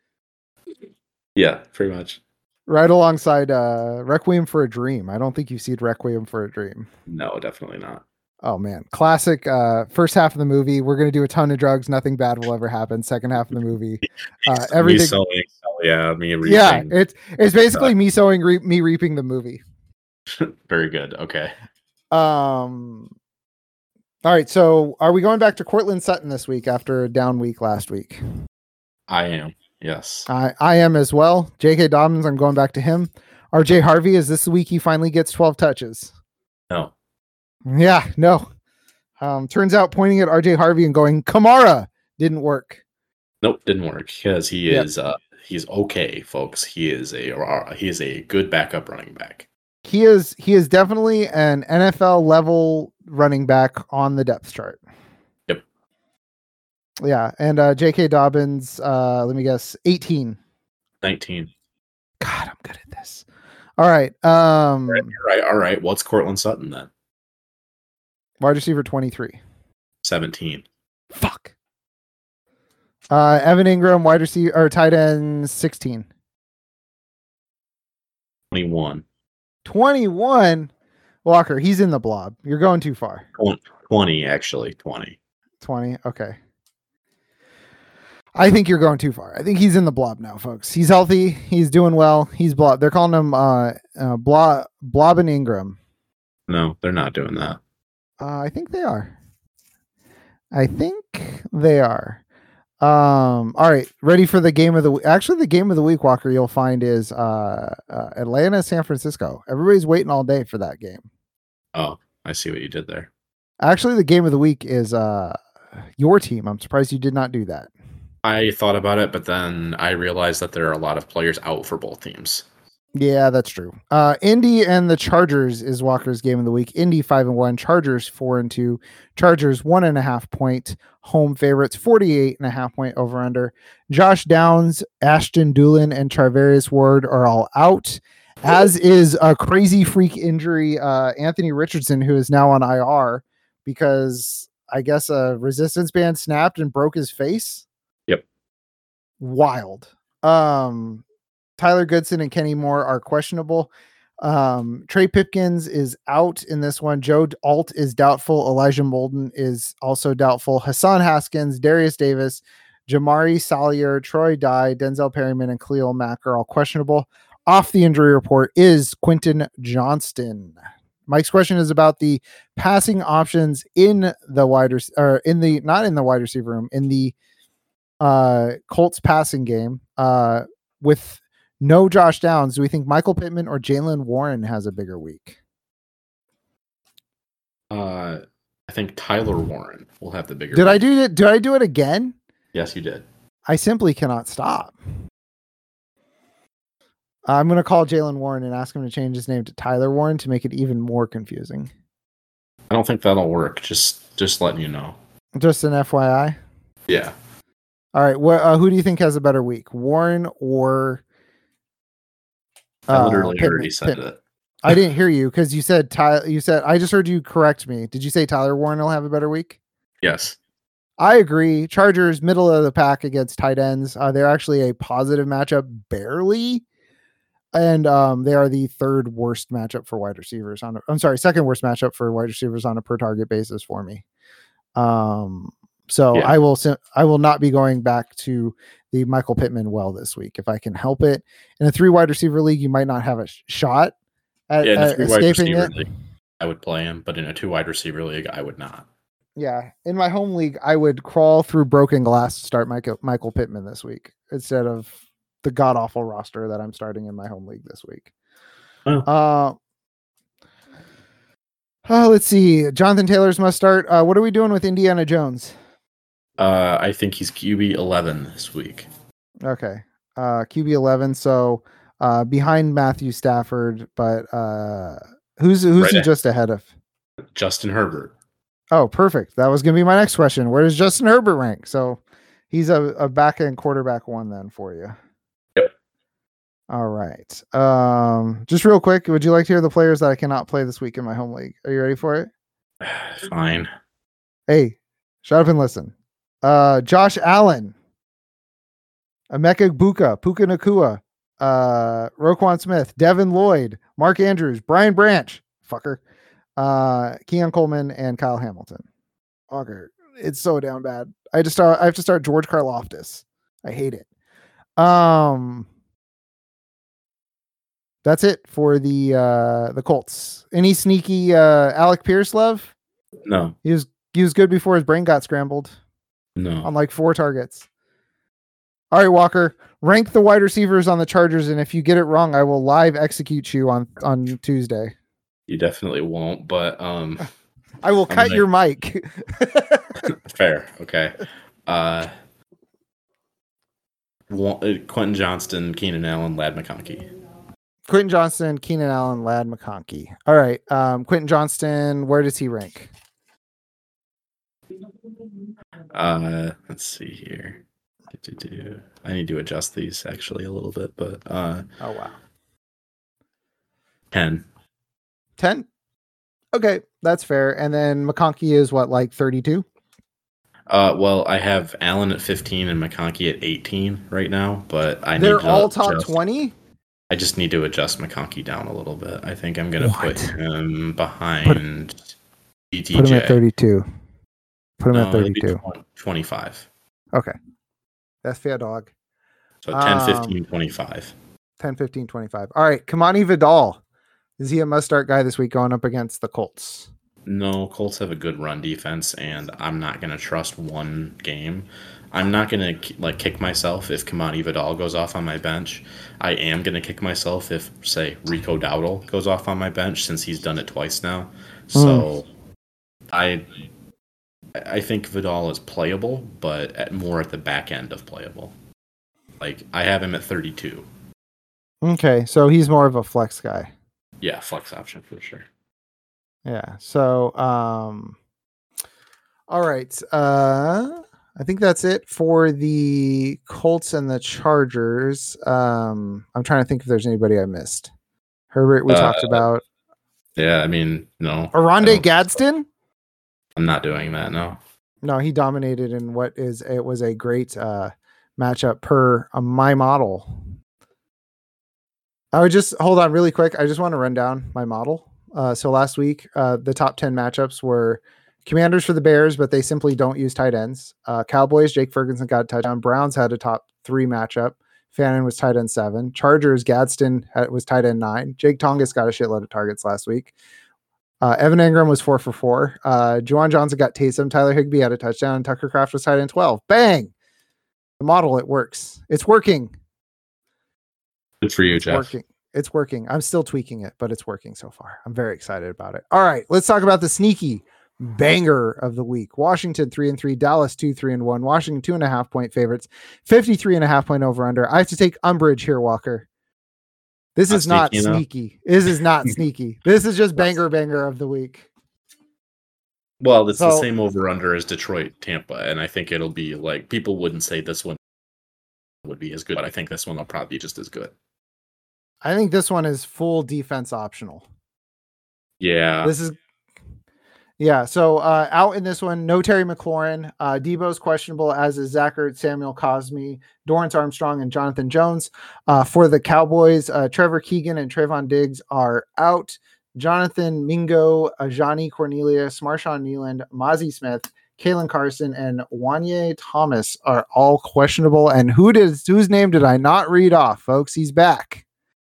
Yeah, pretty much. Right alongside uh, Requiem for a Dream. I don't think you've seen Requiem for a Dream. No, definitely not. Oh man, classic. Uh, first half of the movie, we're going to do a ton of drugs. Nothing bad will ever happen. Second half of the movie, uh, everything. Me sowing, yeah, me reaping. Yeah, it's it's basically me sowing, re- me reaping the movie. Very good. Okay. Um. All right. So, are we going back to Courtland Sutton this week after a down week last week? I am. Yes. I I am as well. J K. Dobbins. I'm going back to him. R J Harvey, is this the week he finally gets twelve touches? No. Yeah. No. Um. Turns out pointing at R J Harvey and going Kamara didn't work. Nope, didn't work because he yep. is uh he's okay, folks. He is a uh, he is a good backup running back. He is he is definitely an N F L level running back on the depth chart. Yep. Yeah, and uh, J K. Dobbins, uh, let me guess, eighteen. nineteen. God, I'm good at this. All right. Um, all right, all right, all right. What's Courtland Sutton then? Wide receiver twenty-three. seventeen. Fuck. Uh, Evan Ingram, wide receiver or tight end sixteen. twenty-one. twenty-one. Walker, he's in the blob. You're going too far. twenty, actually. twenty. twenty. Okay. I think you're going too far. I think he's in the blob now, folks. He's healthy. He's doing well. He's blob. They're calling him uh, uh, blob, blob and Ingram. No, they're not doing that. Uh, I think they are. I think they are. Um, all right, ready for the game of the week. Actually, the game of the week, Walker, you'll find is uh, uh, Atlanta, San Francisco. Everybody's waiting all day for that game. Oh, I see what you did there. Actually, the game of the week is uh, your team. I'm surprised you did not do that. I thought about it, but then I realized that there are a lot of players out for both teams. Yeah, that's true. Uh, Indy and the Chargers is Walker's game of the week. Indy five and one, Chargers four and two. Chargers one and a half point home favorites, forty-eight and a half point over under. Josh Downs, Ashton Dulin, and Charvarius Ward are all out, as is a crazy freak injury. Uh, Anthony Richardson, who is now on I R because I guess a resistance band snapped and broke his face. Yep. Wild. Um, Tyler Goodson and Kenny Moore are questionable. Um, Trey Pipkins is out in this one. Joe Alt is doubtful. Elijah Molden is also doubtful. Hassan Haskins, Darius Davis, Jamari Salyer, Troy Dye, Denzel Perryman, and Khalil Mack are all questionable. Off the injury report is Quentin Johnston. Mike's question is about the passing options in the wide rec- or in the not in the wide receiver room, in the uh, Colts passing game uh, with no Josh Downs. Do we think Michael Pittman or Jaylen Warren has a bigger week? Uh, I think Tyler Warren will have the bigger. Did week. I do it? Did I do it again? Yes, you did. I simply cannot stop. I'm going to call Jaylen Warren and ask him to change his name to Tyler Warren to make it even more confusing. I don't think that'll work. Just, just letting you know. Just an F Y I. Yeah. All right. Wh- uh, who do you think has a better week, Warren or? I literally uh, Pittman, already said Pittman. it. I didn't hear you because you said Ty. You said I just heard you correct me. Did you say Tyler Warren will have a better week? Yes. I agree. Chargers middle of the pack against tight ends. Uh, they're actually a positive matchup, barely, and um, they are the third worst matchup for wide receivers. On a, I'm sorry, second worst matchup for wide receivers on a per target basis for me. Um, so Yeah. I will. I will not be going back to the Michael Pittman well this week if I can help it. In a three wide receiver league, you might not have a sh- shot at, Yeah, in a at three wide escaping receiver it. league, I would play him, but in a two wide receiver league, I would not. Yeah, in my home league, I would crawl through broken glass to start Michael Michael Pittman this week instead of the god awful roster that I'm starting in my home league this week. Oh. Uh, oh, let's see. Jonathan Taylor's must start. Uh, what are we doing with Indiana Jones? Uh, I think he's Q B eleven this week. Okay, uh, Q B eleven. So uh, behind Matthew Stafford, but uh, who's who's Right he ahead. just ahead of? Justin Herbert. Oh, perfect. That was going to be my next question. Where does Justin Herbert rank? So he's a, a back end quarterback one then for you. Yep. All right. Um, just real quick, would you like to hear the players that I cannot play this week in my home league? Are you ready for it? Fine. Hey, shut up and listen. Uh, Josh Allen, Emeka Buka, Puka Nakua, uh, Roquan Smith, Devin Lloyd, Mark Andrews, Brian Branch, fucker, uh, Keon Coleman, and Kyle Hamilton. Auger, it's so down bad. I just start. I have to start George Karlaftis. I hate it. Um, that's it for the uh the Colts. Any sneaky uh Alec Pierce love? No. He was he was good before his brain got scrambled No. on like four targets. All right, Walker, rank the wide receivers on the Chargers, and if you get it wrong, I will live execute you on on Tuesday. You definitely won't, but um I will I'm cut gonna- your mic. fair. Okay. Uh, Wa- uh, Quentin Johnston, Keenan Allen, Lad McConkey. Quentin Johnston, Keenan Allen, Lad McConkey. All right. Um, Quentin Johnston, where does he rank? Uh, let's see here. Do-do-do. I need to adjust these actually a little bit, but uh, Oh, wow. ten. ten? Okay, that's fair. And then McConkey is what, like thirty-two? Uh, well, I have Allen at fifteen and McConkey at eighteen right now, but I They're need to all top adjust- twenty? I just need to adjust McConkey down a little bit. I think I'm gonna What? put him behind B T J. Put him at thirty-two. Put him No, at maybe thirty-two. twenty, twenty-five. Okay. That's fair, dog. So ten, fifteen, twenty-five. ten, fifteen, twenty-five. All right. Kamani Vidal. Is he a must start guy this week going up against the Colts? No, Colts have a good run defense, and I'm not going to trust one game. I'm not going to like kick myself if Kamani Vidal goes off on my bench. I am going to kick myself if, say, Rico Dowdle goes off on my bench since he's done it twice now. So mm. I I think Vidal is playable, but at more at the back end of playable. Like, I have him at thirty-two. Okay, so he's more of a flex guy. Yeah, flex option for sure. Yeah. So, um, all right. Uh, I think that's it for the Colts and the Chargers. Um, I'm trying to think if there's anybody I missed. Herbert, we uh, talked about. Yeah, I mean, no. Oronde Gadsden? I'm not doing that, no. No, he dominated in what is it was a great uh, matchup per uh, my model. I would just hold on really quick. I just want to run down my model. Uh, so last week, uh, the top ten matchups were Commanders for the Bears, but they simply don't use tight ends. Uh, Cowboys, Jake Ferguson got a touchdown. Browns had a top three matchup. Fannin was tight end seven. Chargers, Gadsden had, was tight end nine. Jake Tongas got a shitload of targets last week. Uh, Evan Engram was four for four. Uh, Juwan Johnson got Taysom. Tyler Higbee had a touchdown. And Tucker Kraft was tight end twelve. Bang! The model, it works. It's working. Good for you, it's Jeff. Working. It's working. I'm still tweaking it, but it's working so far. I'm very excited about it. All right, let's talk about the sneaky banger of the week. Washington three and three, Dallas two, three and one, Washington two and a half point favorites, fifty-three and a half point over under. I have to take umbrage here, Walker. This not is not sneaky. sneaky. This is not sneaky. This is just banger banger of the week. Well, it's so, the same over under as Detroit, Tampa, and I think it'll be like people wouldn't say this one would be as good, but I think this one will probably be just as good. I think this one is full defense optional. Yeah. This is yeah. So uh, out in this one, no Terry McLaurin. Uh, Debo's questionable, as is Zach Ertz, Samuel Cosmi, Dorrance Armstrong, and Jonathan Jones. Uh, for the Cowboys, uh, Trevor Keegan and Trayvon Diggs are out. Jonathan Mingo, Ajani Cornelius, Marshawn Nealand, Mozzie Smith, Kalen Carson, and Wanye Thomas are all questionable. And who did whose name did I not read off, folks? He's back.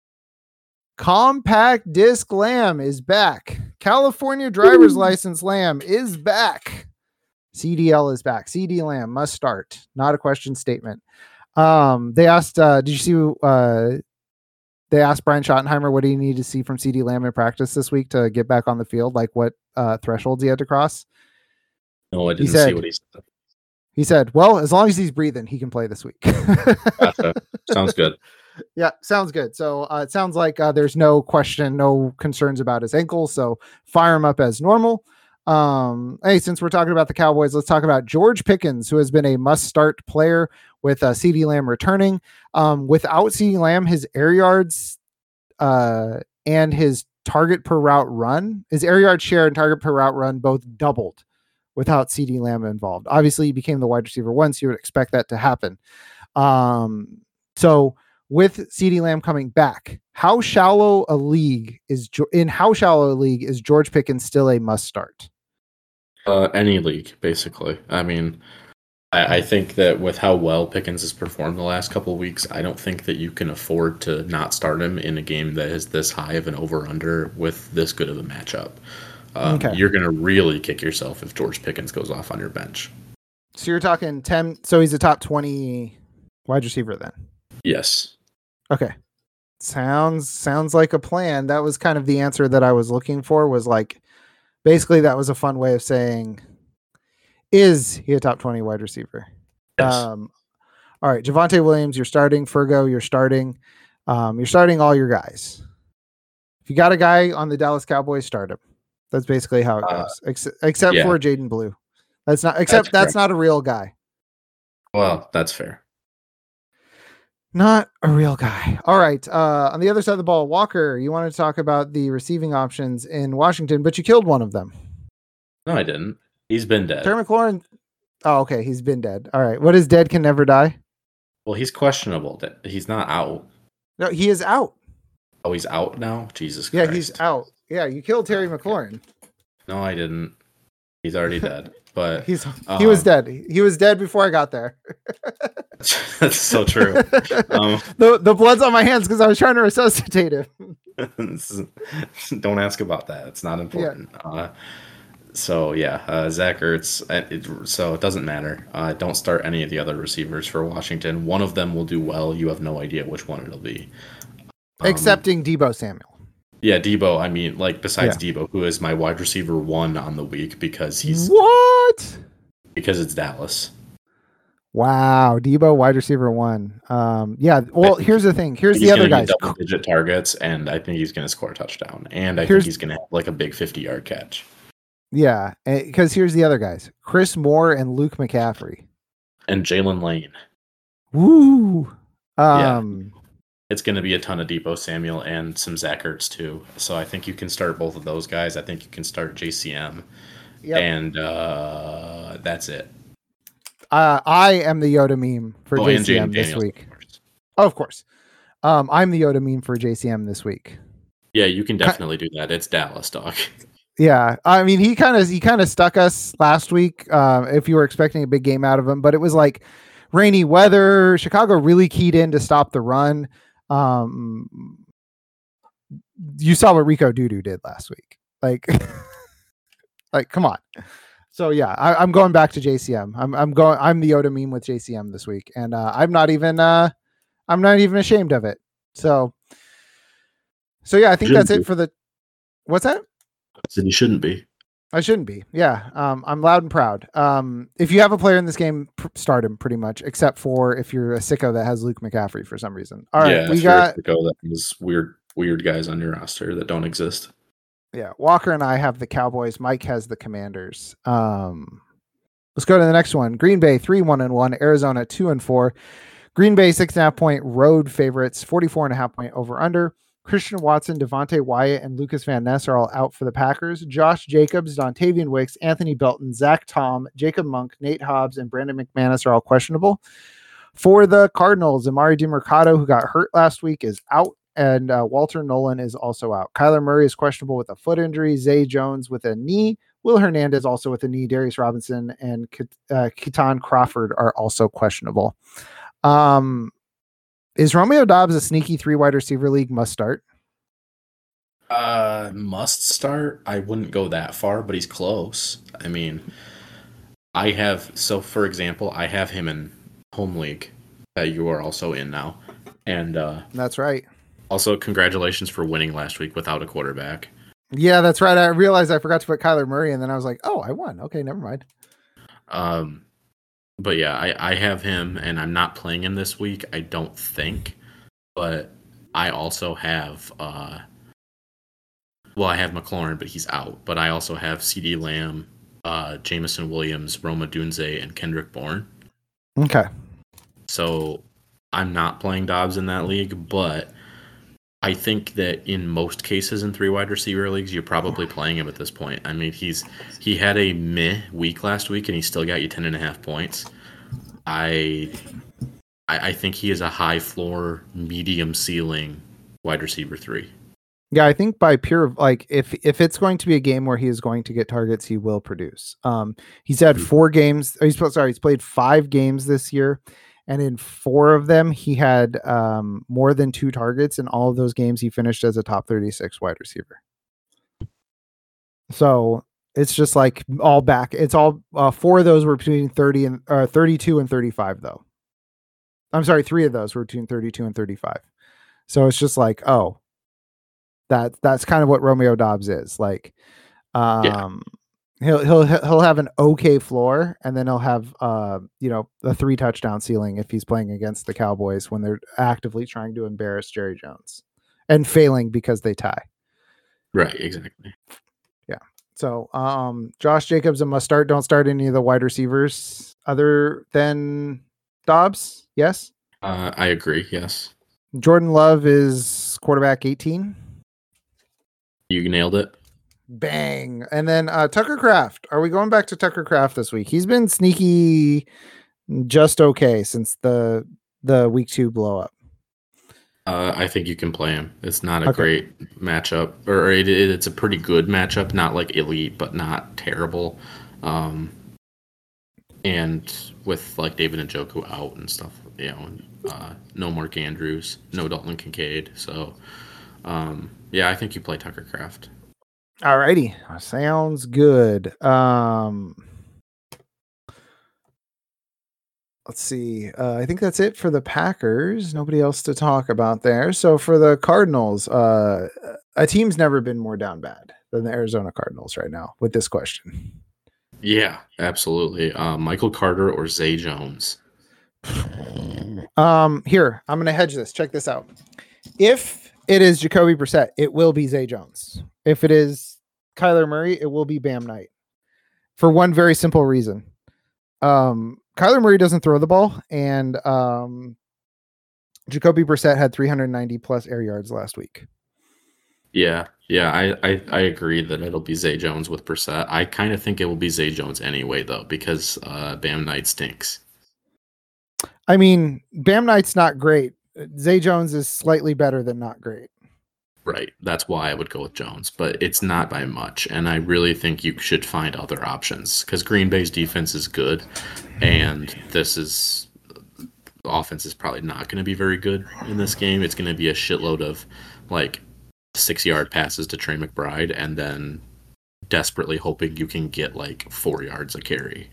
Compact Disc Lamb is back. California driver's license Lamb is back. C D L is back. C D Lamb must start. Not a question statement. Um, they asked, uh, did you see, uh, they asked Brian Schottenheimer what do you need to see from C D Lamb in practice this week to get back on the field? Like what uh, thresholds he had to cross? No, I didn't he said, see what he said. He said, well, as long as he's breathing, he can play this week. Gotcha. Sounds good. Yeah, sounds good. So uh, it sounds like uh, there's no question, no concerns about his ankle. So fire him up as normal. Um, hey, since we're talking about the Cowboys, let's talk about George Pickens, who has been a must-start player with uh, C D Lamb returning. Um, without C D Lamb, his air yards uh, and his target per route run, his air yard share and target per route run both doubled without C D Lamb involved. Obviously, he became the wide receiver one, so you would expect that to happen. Um, so with C D Lamb coming back, how shallow a league is in how shallow a league is George Pickens still a must start? Uh, any league, basically. I mean, I, I think that with how well Pickens has performed the last couple of weeks, I don't think that you can afford to not start him in a game that is this high of an over-under with this good of a matchup. Um, okay. You're going to really kick yourself if George Pickens goes off on your bench. So you're talking ten. So he's a top twenty wide receiver then? Yes. Okay. Sounds sounds like a plan. That was kind of the answer that I was looking for, was like, basically that was a fun way of saying, is he a top twenty wide receiver? Yes. Um, all right. Javonte Williams, you're starting. Fergo, you're starting. Um, you're starting all your guys. If you got a guy on the Dallas Cowboys, start him. That's basically how it goes. Uh, Ex- except yeah. for Jaden Blue. That's not, except that's, that's not a real guy. Well, that's fair. Not a real guy. All right. Uh, on the other side of the ball, Walker, you wanted to talk about the receiving options in Washington, but you killed one of them. No, I didn't. He's been dead. Terry McLaurin. Oh, okay. He's been dead. All right. What is dead can never die? Well, he's questionable. That he's not out. No, he is out. Oh, he's out now? Jesus yeah, Christ. Yeah, he's out. Yeah, you killed Terry McLaurin. No, I didn't. He's already dead. But he's um, he was dead. He was dead before I got there. That's so true. Um, the the blood's on my hands because I was trying to resuscitate him. Don't ask about that. It's not important. Yeah. Uh, so yeah, uh, Zach Ertz. It, so it doesn't matter. Uh, don't start any of the other receivers for Washington. One of them will do well. You have no idea which one it'll be. Um, Excepting Deebo Samuel. Yeah, Deebo. I mean, like besides yeah. Deebo, who is my wide receiver one on the week because he's what? Because it's Dallas. Wow, Deebo wide receiver one. Um, yeah. Well, here's the thing. Here's the other guys. Double digit targets, and I think he's going to score a touchdown, and I here's, think he's going to have like a big fifty yard catch. Yeah, because here's the other guys: Chris Moore and Luke McCaffrey, and Jalen Lane. Woo! Um, yeah. It's going to be a ton of Deebo Samuel and some Zach Ertz too. So I think you can start both of those guys. I think you can start J C M, yep. and uh, that's it. Uh, I am the Yoda meme for oh, J C M this Daniels, week. Of oh, of course. Um, I'm the Yoda meme for J C M this week. Yeah, you can definitely do that. It's Dallas, dog. Yeah, I mean, he kind of he kind of stuck us last week. Uh, if you were expecting a big game out of him, but it was like rainy weather. Chicago really keyed in to stop the run. Um, you saw what Rico Dudu did last week. Like, like, come on. So yeah, I, I'm going back to J C M. I'm I'm going. I'm the Yoda meme with J C M this week, and uh, I'm not even. Uh, I'm not even ashamed of it. So. So yeah, I think that's it for the. What's that? I said you shouldn't be. I shouldn't be. Yeah, um, I'm loud and proud. Um, if you have a player in this game, pr- start him pretty much, except for if you're a sicko that has Luke McCaffrey for some reason. All right, yeah, we got sicko that has weird, weird guys on your roster that don't exist. Yeah, Walker and I have the Cowboys. Mike has the Commanders. Um, let's go to the next one. Green Bay three one and one. Arizona two and four. Green Bay six and a half point road favorites. forty-four and a half point over under. Christian Watson, Devontae Wyatt, and Lucas Van Ness are all out for the Packers. Josh Jacobs, Dontavian Wicks, Anthony Belton, Zach Tom, Jacob Monk, Nate Hobbs, and Brandon McManus are all questionable. For the Cardinals, Amari DiMercado, who got hurt last week, is out, and uh, Walter Nolan is also out. Kyler Murray is questionable with a foot injury. Zay Jones with a knee. Will Hernandez also with a knee. Darius Robinson and uh, Keaton Crawford are also questionable. Um... Is Romeo Doubs a sneaky three wide receiver league must start? Uh, must start. I wouldn't go that far, but he's close. I mean, I have so for example, I have him in home league that you are also in now, and uh, that's right. Also, congratulations for winning last week without a quarterback. Yeah, that's right. I realized I forgot to put Kyler Murray, and then I was like, oh, I won. Okay, never mind. Um. But yeah, I, I have him, and I'm not playing him this week, I don't think. But I also have, uh, well, I have McLaurin, but he's out. But I also have CeeDee Lamb, uh, Jameson Williams, Roma Dunze, and Kendrick Bourne. Okay. So I'm not playing Dobbs in that league, but I think that in most cases in three wide receiver leagues, you're probably playing him at this point. I mean, he's he had a meh week last week, and he still got you ten and a half points. I, I I think he is a high floor, medium ceiling wide receiver three. Yeah, I think by pure like if if it's going to be a game where he is going to get targets, he will produce. Um, he's had four games. He's sorry, he's played five games this year. And in four of them, he had um, more than two targets. In all of those games, he finished as a top thirty-six wide receiver. So it's just like all back. It's all uh, four of those were between thirty and uh, thirty-two and thirty-five, though. I'm sorry, three of those were between thirty-two and thirty-five. So it's just like, oh, that that's kind of what Romeo Doubs is like. Um, yeah. He'll he'll he'll have an okay floor, and then he'll have uh you know a three touchdown ceiling if he's playing against the Cowboys when they're actively trying to embarrass Jerry Jones and failing because they tie. Right, exactly. Yeah. So um, Josh Jacobs a must start. Don't start any of the wide receivers other than Dobbs. Yes. Uh, I agree. Yes. Jordan Love is quarterback eighteen. You nailed it. Bang. And then uh, Tucker Kraft. Are we going back to Tucker Kraft this week? He's been sneaky just okay since the the week two blow up. Uh, I think you can play him. It's not a okay. great matchup, or it, it, it's a pretty good matchup. Not like elite, but not terrible. Um, and with like David Njoku out and stuff, you know, uh, no Mark Andrews, no Dalton Kincaid. So, um, yeah, I think you play Tucker Kraft. Alrighty, sounds good. Um, let's see. Uh, I think that's it for the Packers. Nobody else to talk about there. So for the Cardinals, uh, a team's never been more down bad than the Arizona Cardinals right now with this question. Yeah, absolutely. Uh, Michael Carter or Zay Jones? Um, here, I'm going to hedge this. Check this out. If it is Jacoby Brissett, it will be Zay Jones. If it is Kyler Murray, it will be Bam Knight. For one very simple reason. Um, Kyler Murray doesn't throw the ball, and um, Jacoby Brissett had three hundred ninety plus air yards last week. Yeah, yeah, I, I, I agree that it'll be Zay Jones with Brissett. I kind of think it will be Zay Jones anyway, though, because uh, Bam Knight stinks. I mean, Bam Knight's not great. Zay Jones is slightly better than not great. Right. That's why I would go with Jones, but it's not by much. And I really think you should find other options because Green Bay's defense is good, and this is offense is probably not going to be very good in this game. It's going to be a shitload of like six yard passes to Trey McBride, and then desperately hoping you can get like four yards a carry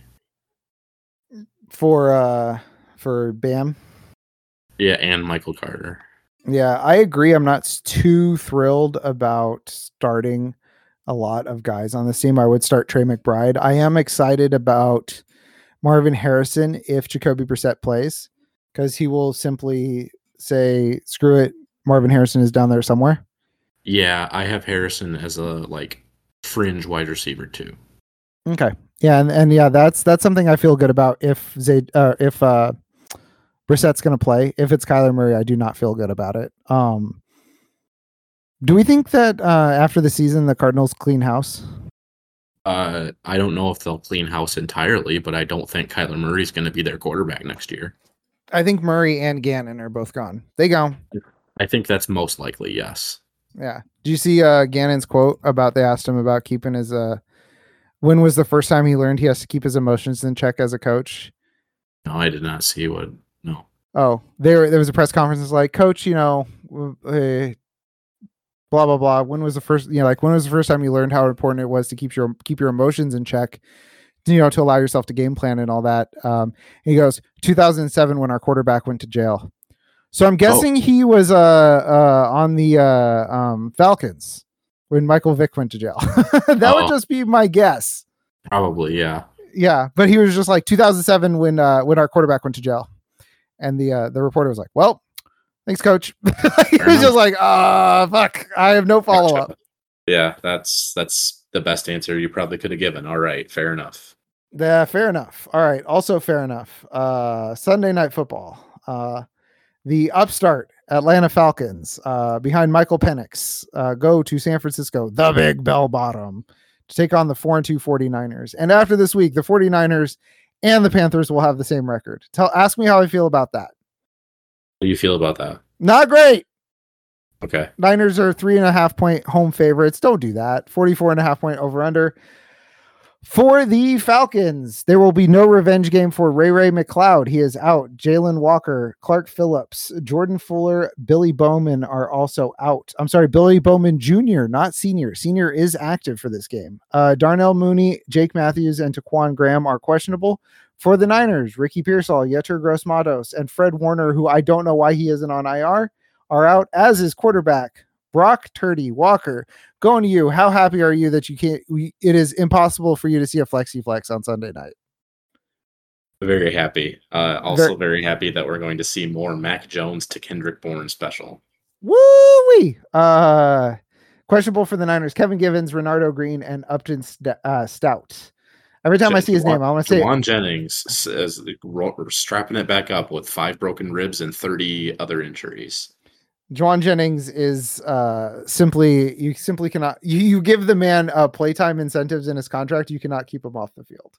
for uh for Bam. Yeah, and Michael Carter. Yeah, I agree. I'm not too thrilled about starting a lot of guys on this team. I would start Trey McBride. I am excited about Marvin Harrison if Jacoby Brissett plays, because he will simply say, screw it, Marvin Harrison is down there somewhere. Yeah, I have Harrison as a like fringe wide receiver too. Okay. Yeah, and, and yeah, that's that's something I feel good about if Zayd, uh, if uh, Brissett's going to play. If it's Kyler Murray, I do not feel good about it. Um, do we think that uh, after the season the Cardinals clean house? Uh, I don't know if they'll clean house entirely, but I don't think Kyler Murray's going to be their quarterback next year. I think Murray and Gannon are both gone. They go. I think that's most likely, yes. Yeah. Do you see uh, Gannon's quote about they asked him about keeping his uh, when was the first time he learned he has to keep his emotions in check as a coach? No, I did not see what. No. Oh, there there was a press conference. It's like, Coach, you know, uh, blah blah blah. When was the first, you know, like when was the first time you learned how important it was to keep your keep your emotions in check, you know, to allow yourself to game plan and all that? Um, he goes, two thousand seven when our quarterback went to jail. So I'm guessing oh. he was uh, uh on the uh um Falcons when Michael Vick went to jail. that oh. would just be my guess. Probably, yeah. Yeah, but he was just like two thousand seven when uh when our quarterback went to jail. And the uh, the reporter was like, well, thanks, Coach. He was just like, ah, oh, fuck. I have no follow-up. Yeah, that's that's the best answer you probably could have given. All right, fair enough. Yeah, fair enough. All right, also fair enough. Uh, Sunday Night Football. Uh, the upstart Atlanta Falcons uh, behind Michael Penix uh, go to San Francisco, the Big Bell Bottom, to take on the four and two 49ers. And after this week, the 49ers and the Panthers will have the same record. Tell, ask me how I feel about that. How do you feel about that? Not great. Okay. Niners are three and a half point home favorites. Don't do that. forty-four and a half point over under. For the Falcons, there will be no revenge game for Ray Ray McLeod. He is out. Jalen Walker, Clark Phillips, Jordan Fuller, Billy Bowman are also out. I'm sorry, Billy Bowman Junior, not Senior. Senior is active for this game. Uh, Darnell Mooney, Jake Matthews, and Taquan Graham are questionable. For the Niners, Ricky Pearsall, Yetur Gross-Matos, and Fred Warner, who I don't know why he isn't on I R, are out, as is quarterback Brock Turdy Walker. Going to you, how happy are you that you can't? We, it is impossible for you to see a flexi flex on Sunday night. Very happy. Uh, also, very, very happy that we're going to see more Mac Jones to Kendrick Bourne special. Woo-wee! Uh, questionable for the Niners: Kevin Givens, Renardo Green, and Upton St- uh, Stout. Every time I see his name, I want to say Juwan Jennings is strapping it back up with five broken ribs and thirty other injuries. Juwan Jennings is uh, simply, you simply cannot, you, you give the man uh, playtime incentives in his contract, you cannot keep him off the field.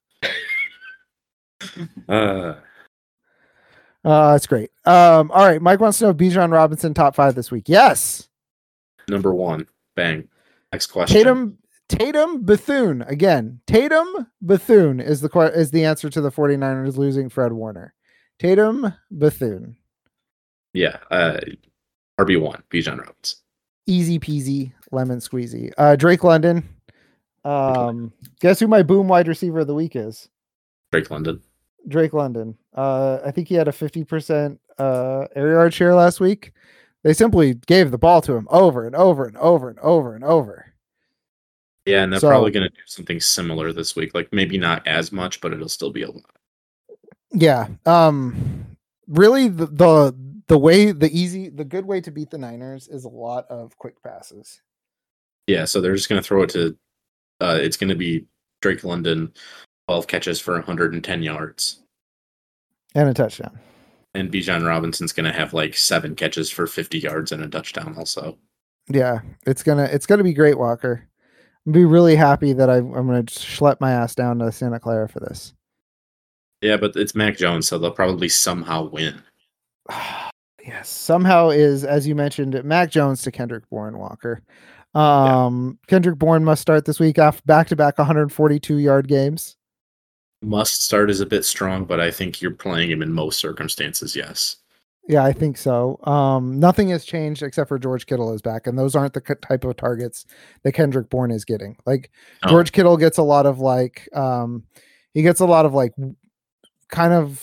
uh, uh, that's great. Um, all right. Mike wants to know Bijan Robinson top five this week. Yes. Number one. Bang. Next question. Tatum, Tatum Bethune again. Tatum Bethune is the is the answer to the 49ers losing Fred Warner. Tatum Bethune. Yeah, uh, R B one, Bijan Robinson. Easy peasy, lemon squeezy. Uh, Drake London. Um, guess who my boom wide receiver of the week is? Drake London. Drake London. Uh, I think he had a fifty percent uh, air yard share last week. They simply gave the ball to him over and over and over and over and over. Yeah, and they're So, probably going to do something similar this week. Like maybe not as much, but it'll still be a lot. Yeah. Um. Really, the the the way the easy the good way to beat the Niners is a lot of quick passes. Yeah, so they're just going to throw it to. Uh, it's going to be Drake London, twelve catches for one hundred ten yards, and a touchdown. And Bijan Robinson's going to have like seven catches for fifty yards and a touchdown also. Yeah, it's gonna it's gonna be great, Walker. I'm be really happy that I, I'm gonna schlep my ass down to Santa Clara for this. Yeah, but it's Mac Jones, so they'll probably somehow win. Yes, somehow is, as you mentioned, Mac Jones to Kendrick Bourne, Walker. Um, yeah. Kendrick Bourne must start this week off back-to-back one hundred forty-two yard games. Must start is a bit strong, but I think you're playing him in most circumstances, yes. Yeah, I think so. Um, nothing has changed except for George Kittle is back, and those aren't the type of targets that Kendrick Bourne is getting. Like oh. George Kittle gets a lot of like, um, he gets a lot of like, kind of,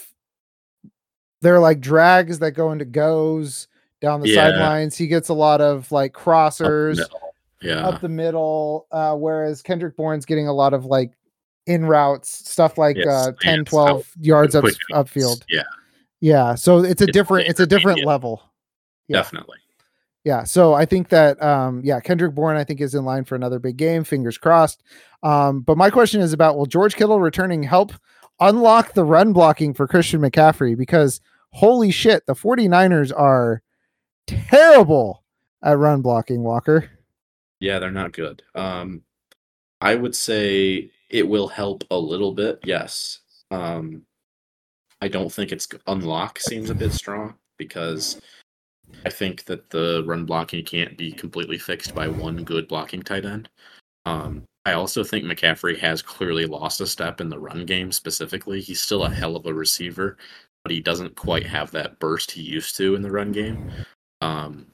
they're like drags that go into goes down the yeah. sidelines. He gets a lot of like crossers up the yeah, up the middle. Uh, whereas Kendrick Bourne's getting a lot of like in routes, stuff like yes, uh, ten, yes. twelve Out, yards up, upfield. Yeah. Yeah, so it's a it's different it's a different level. Yeah. Definitely. Yeah, so I think that um yeah, Kendrick Bourne I think is in line for another big game, fingers crossed. Um but my question is about will George Kittle returning help unlock the run blocking for Christian McCaffrey, because holy shit, the 49ers are terrible at run blocking, Walker. Yeah, they're not good. Um I would say it will help a little bit. Yes. Um I don't think it's unlock seems a bit strong, because I think that the run blocking can't be completely fixed by one good blocking tight end. Um, I also think McCaffrey has clearly lost a step in the run game specifically. He's still a hell of a receiver, but he doesn't quite have that burst he used to in the run game. Um,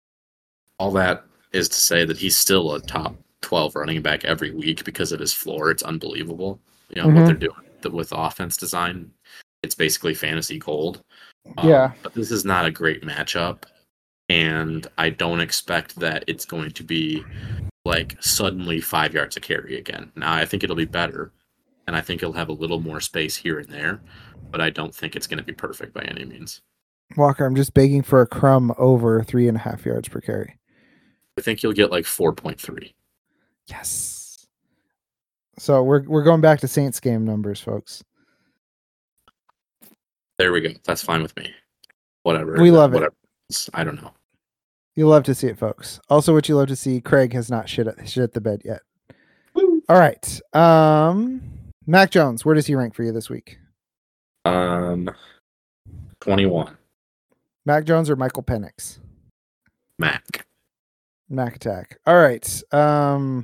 all that is to say that he's still a top twelve running back every week because of his floor. It's unbelievable. You know, mm-hmm. what they're doing with offense design. It's basically fantasy gold. Um, yeah. But this is not a great matchup, and I don't expect that it's going to be like suddenly five yards a carry again. Now, I think it'll be better, and I think it'll have a little more space here and there, but I don't think it's going to be perfect by any means. Walker, I'm just begging for a crumb over three and a half yards per carry. I think you'll get like four point three. Yes. So we're we're going back to Saints game numbers, folks. There we go. That's fine with me. Whatever. We love whatever. it. I don't know. You love to see it, folks. Also, what you love to see, Craig has not shit at, shit at the bed yet. Woo. All right. Um, Mac Jones, where does he rank for you this week? Um, twenty-one. Mac Jones or Michael Penix? Mac. Mac attack. All right. Um,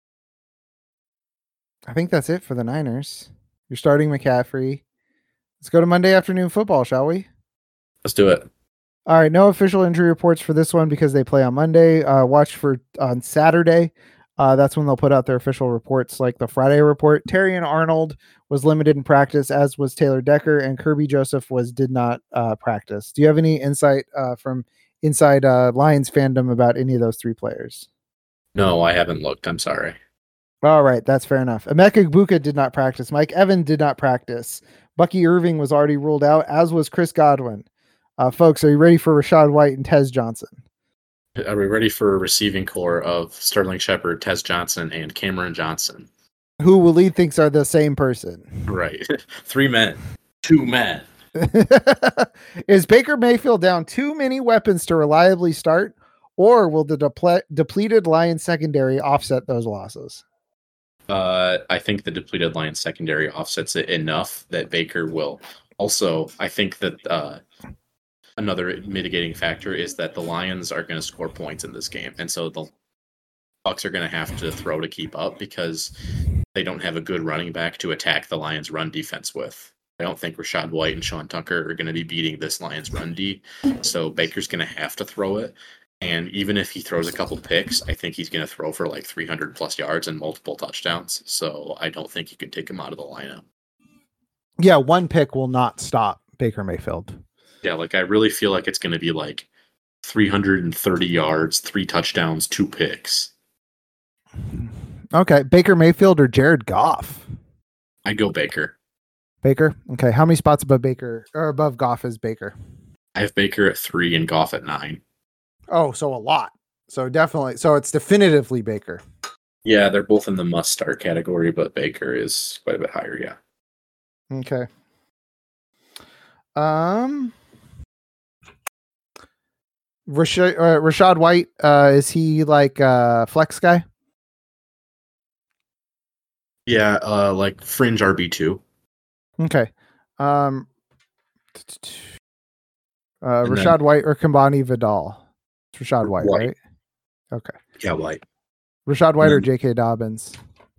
I think that's it for the Niners. You're starting McCaffrey. Let's go to Monday Afternoon Football, shall we? Let's do it. All right, no official injury reports for this one because they play on Monday. Uh, watch for on Saturday. Uh, that's when they'll put out their official reports, like the Friday report. Terrion Arnold was limited in practice, as was Taylor Decker, and Kirby Joseph was did not uh, practice. Do you have any insight uh, from inside uh, Lions fandom about any of those three players? No, I haven't looked. I'm sorry. All right, that's fair enough. Emeka Egbuka did not practice. Mike Evans did not practice. Bucky Irving was already ruled out, as was Chris Godwin. Uh, folks, are you ready for Rachaad White and Tez Johnson? Are we ready for a receiving core of Sterling Shepard, Tez Johnson, and Cameron Johnson? Who Waleed thinks are the same person. Right. Three men. Two men. Is Baker Mayfield down too many weapons to reliably start, or will the deple- depleted Lions secondary offset those losses? Uh, I think the depleted Lions secondary offsets it enough that Baker will. Also, I think that uh, another mitigating factor is that the Lions are going to score points in this game, and so the Bucs are going to have to throw to keep up because they don't have a good running back to attack the Lions' run defense with. I don't think Rachaad White and Sean Tucker are going to be beating this Lions run D. So Baker's going to have to throw it. And even if he throws a couple picks, I think he's going to throw for like three hundred plus yards and multiple touchdowns. So I don't think you can take him out of the lineup. Yeah, one pick will not stop Baker Mayfield. Yeah, like I really feel like it's going to be like three hundred thirty yards, three touchdowns, two picks. Okay, Baker Mayfield or Jared Goff? I'd go Baker. Baker? Okay, how many spots above Baker or above Goff is Baker? I have Baker at three and Goff at nine. Oh, so a lot. So definitely. So it's definitively Baker. Yeah, they're both in the must-start category, but Baker is quite a bit higher, yeah. Okay. Um, Rachaad, uh, Rachaad White, uh, is he like a flex guy? Yeah, uh, like fringe R B two. Okay. Um, uh, Rachaad then, White or Kambani Vidal? It's Rachaad White, White, right? Okay. Yeah, White. Rachaad White then, or J K. Dobbins?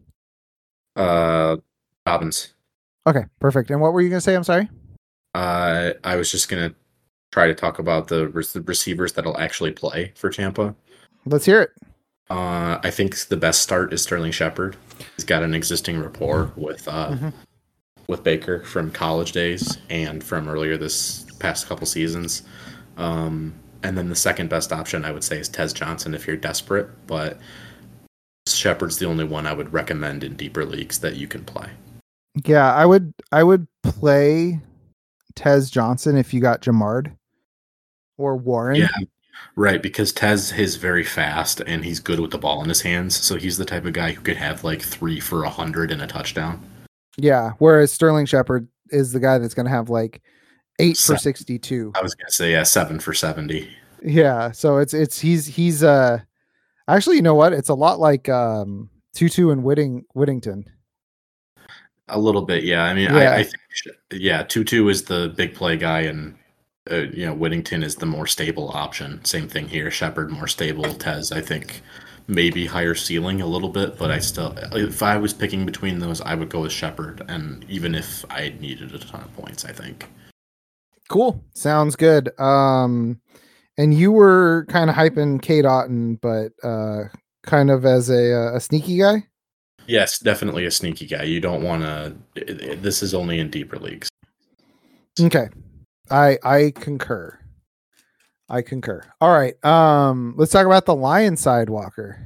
Uh, Dobbins. Okay, perfect. And what were you going to say? I'm sorry. Uh, I was just going to try to talk about the, re- the receivers that'll actually play for Tampa. Let's hear it. Uh, I think the best start is Sterling Shepard. He's got an existing rapport with uh, mm-hmm. with Baker from college days and from earlier this past couple seasons. Um, and then the second best option I would say is Tez Johnson if you're desperate, but Shepard's the only one I would recommend in deeper leagues that you can play. Yeah, I would I would play Tez Johnson if you got Jamard or Warren. Yeah, right, because Tez is very fast and he's good with the ball in his hands, so he's the type of guy who could have like three for a hundred and a touchdown. Yeah, whereas Sterling Shepard is the guy that's going to have like eight seven. For sixty-two. I was going to say yeah, seven for seventy. Yeah, so it's it's he's he's uh actually you know what? It's a lot like um Tutu and Whitting Whittington. A little bit, yeah. I mean, yeah. I, I think yeah, Tutu is the big play guy, and uh, you know Whittington is the more stable option. Same thing here. Shepard more stable. Tez, I think, maybe higher ceiling a little bit, but I still, if I was picking between those, I would go with Shepard, and even if I needed a ton of points, I think. Cool, sounds good. Um, and you were kind of hyping Cade Otton, but uh, kind of as a a sneaky guy. Yes, definitely a sneaky guy. You don't want to. This is only in deeper leagues. Okay, I I concur. I concur. All right, um, let's talk about the Lion side, Walker.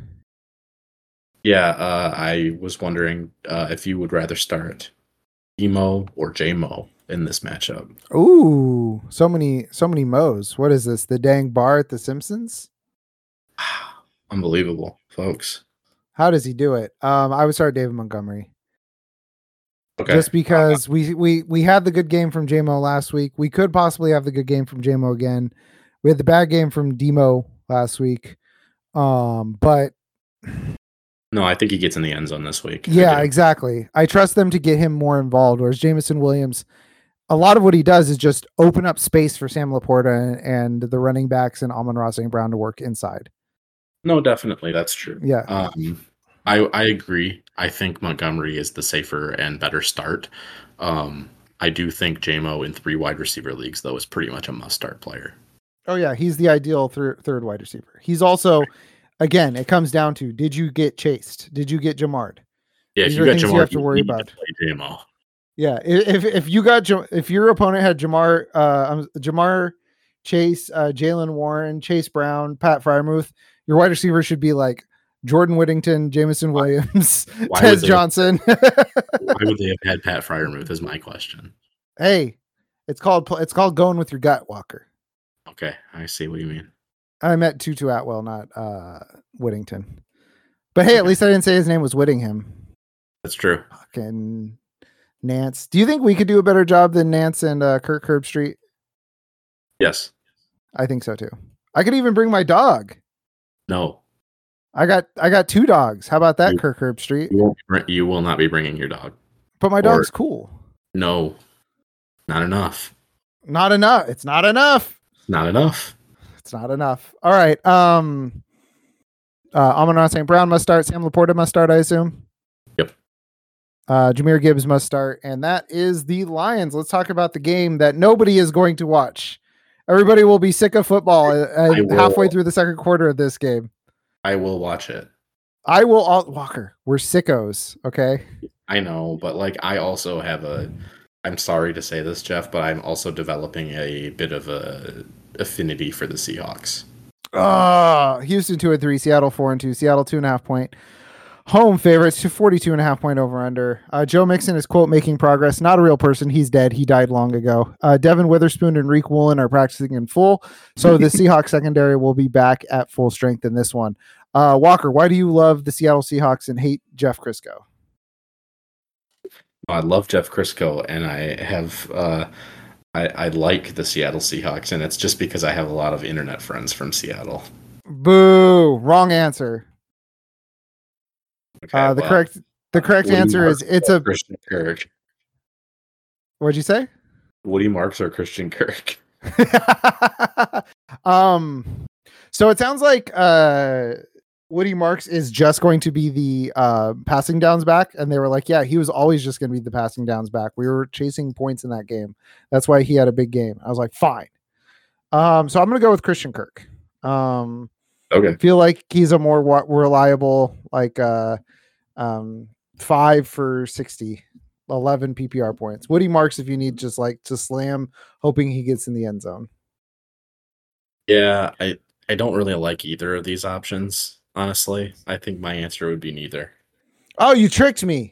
Yeah, uh, I was wondering uh, if you would rather start Emo or J-Mo in this matchup. Ooh, so many, so many Mo's. What is this? The dang bar at The Simpsons? Unbelievable, folks. How does he do it? Um, I would start David Montgomery. Okay. Just because uh, we we we had the good game from J-Mo last week. We could possibly have the good game from J-Mo again. We had the bad game from Demo last week. Um, but no, I think he gets in the end zone this week. Yeah, I exactly. I trust them to get him more involved. Whereas Jameson Williams, a lot of what he does is just open up space for Sam Laporta and, and the running backs and Amon-Ra Saint Brown to work inside. No, definitely. That's true. Yeah. Um, I, I agree. I think Montgomery is the safer and better start. Um, I do think J-Mo in three wide receiver leagues, though, is pretty much a must-start player. Oh, yeah. He's the ideal third, third wide receiver. He's also, again, it comes down to, did you get chased? Did you get Jamard? Yeah, These if you got Jamard, you have to worry about. J-Mo. Yeah, if if you got if your opponent had Jamar, uh, Jamar Chase, uh, Jalen Warren, Chase Brown, Pat Freiermuth, your wide receiver should be like Jordan Whittington, Jameson Williams, Tez Johnson. Have, why would they have had Pat Freiermuth? Is my question. Hey, it's called it's called going with your gut, Walker. Okay, I see what you mean. I meant Tutu Atwell, not uh, Whittington. But hey, okay. At least I didn't say his name was Whittingham. That's true. Fucking Nance. Do you think we could do a better job than Nance and uh, Kirk Herbstreit? Yes. I think so too. I could even bring my dog. No. I got I got two dogs. How about that, you, Kirk Herbstreit? You, won't, you will not be bringing your dog. But my or, dog's cool. No. Not enough. Not enough. It's not enough. Not enough. It's not enough. All right. Um Uh, Amon-Ra Saint Brown must start. Sam Laporta must start, I assume. Yep. Uh, Jahmyr Gibbs must start. And that is the Lions. Let's talk about the game that nobody is going to watch. Everybody will be sick of football uh, halfway through the second quarter of this game. I will watch it. I will. All, Walker, we're sickos, okay? I know, but like I also have a, I'm sorry to say this, Jeff, but I'm also developing a bit of a affinity for the Seahawks. Oh, Houston two and three, Seattle four and two, Seattle two and a half point home favorites to forty-two and a half point over under. Uh, Joe Mixon is quote making progress. Not a real person. He's dead. He died long ago. Uh, Devin Witherspoon and Reek Woolen are practicing in full. So the Seahawks secondary will be back at full strength in this one. Uh, Walker, why do you love the Seattle Seahawks and hate Jeff Crisco? I love Jeff Crisco, and I have uh, I, I like the Seattle Seahawks, and it's just because I have a lot of internet friends from Seattle. Boo! Wrong answer. Okay, uh, the well, correct the correct Woody answer Marks is it's a. Christian Kirk. What'd you say? Woody Marks or Christian Kirk? um. So it sounds like uh. Woody Marks is just going to be the uh, passing downs back. And they were like, yeah, he was always just going to be the passing downs back. We were chasing points in that game. That's why he had a big game. I was like, fine. Um, so I'm going to go with Christian Kirk. Um, okay. Feel like he's a more wa- reliable, like uh, um, five for sixty, eleven P P R points. Woody Marks, if you need just like to slam, hoping he gets in the end zone. Yeah, I, I don't really like either of these options. Honestly, I think my answer would be neither. Oh, you tricked me.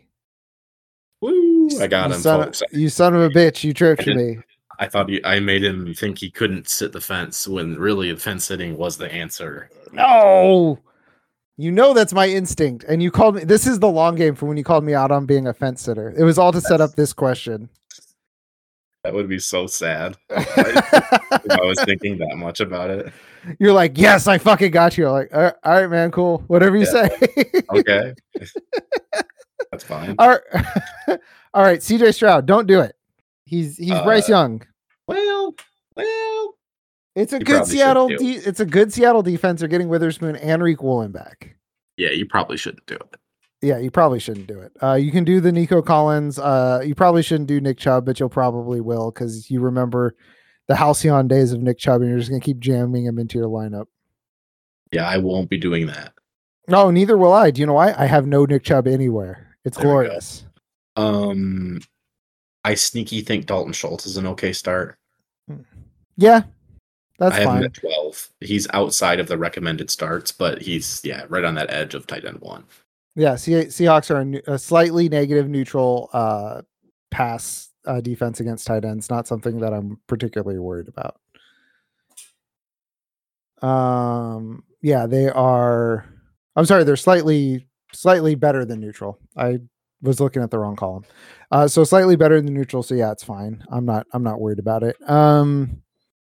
Woo! I got you him, son folks. Of, you son of a bitch. You tricked I me. I thought you, I made him think he couldn't sit the fence when really the fence sitting was the answer. No. You know that's my instinct. And you called me. This is the long game for when you called me out on being a fence sitter. It was all to that's, set up this question. That would be so sad if I was thinking that much about it. You're like, yes, I fucking got you. I'm like, all right, man, cool. Whatever you yeah. say. Okay. That's fine. All right. All right, C J Stroud, don't do it. He's he's uh, Bryce Young. Well, well. It's a good Seattle de- it's a good Seattle defense. They're getting Witherspoon and Reek Woolen back. Yeah, you probably shouldn't do it. Yeah, you probably shouldn't do it. Uh, you can do the Nico Collins. Uh, you probably shouldn't do Nick Chubb, but you'll probably will because you remember the halcyon days of Nick Chubb, and you're just going to keep jamming him into your lineup. Yeah, I won't be doing that. No, neither will I. Do you know why? I have no Nick Chubb anywhere. It's there glorious. Um, I sneaky think Dalton Schultz is an okay start. Yeah, that's I have fine. him at twelve. He's outside of the recommended starts, but he's, yeah, right on that edge of tight end one. Yeah, Se- Seahawks are a, a slightly negative neutral uh, pass uh, defense against tight ends. Not something that I'm particularly worried about. Um, yeah, they are. I'm sorry, they're slightly slightly better than neutral. I was looking at the wrong column. Uh, so slightly better than neutral. So yeah, it's fine. I'm not. I'm not worried about it. Um,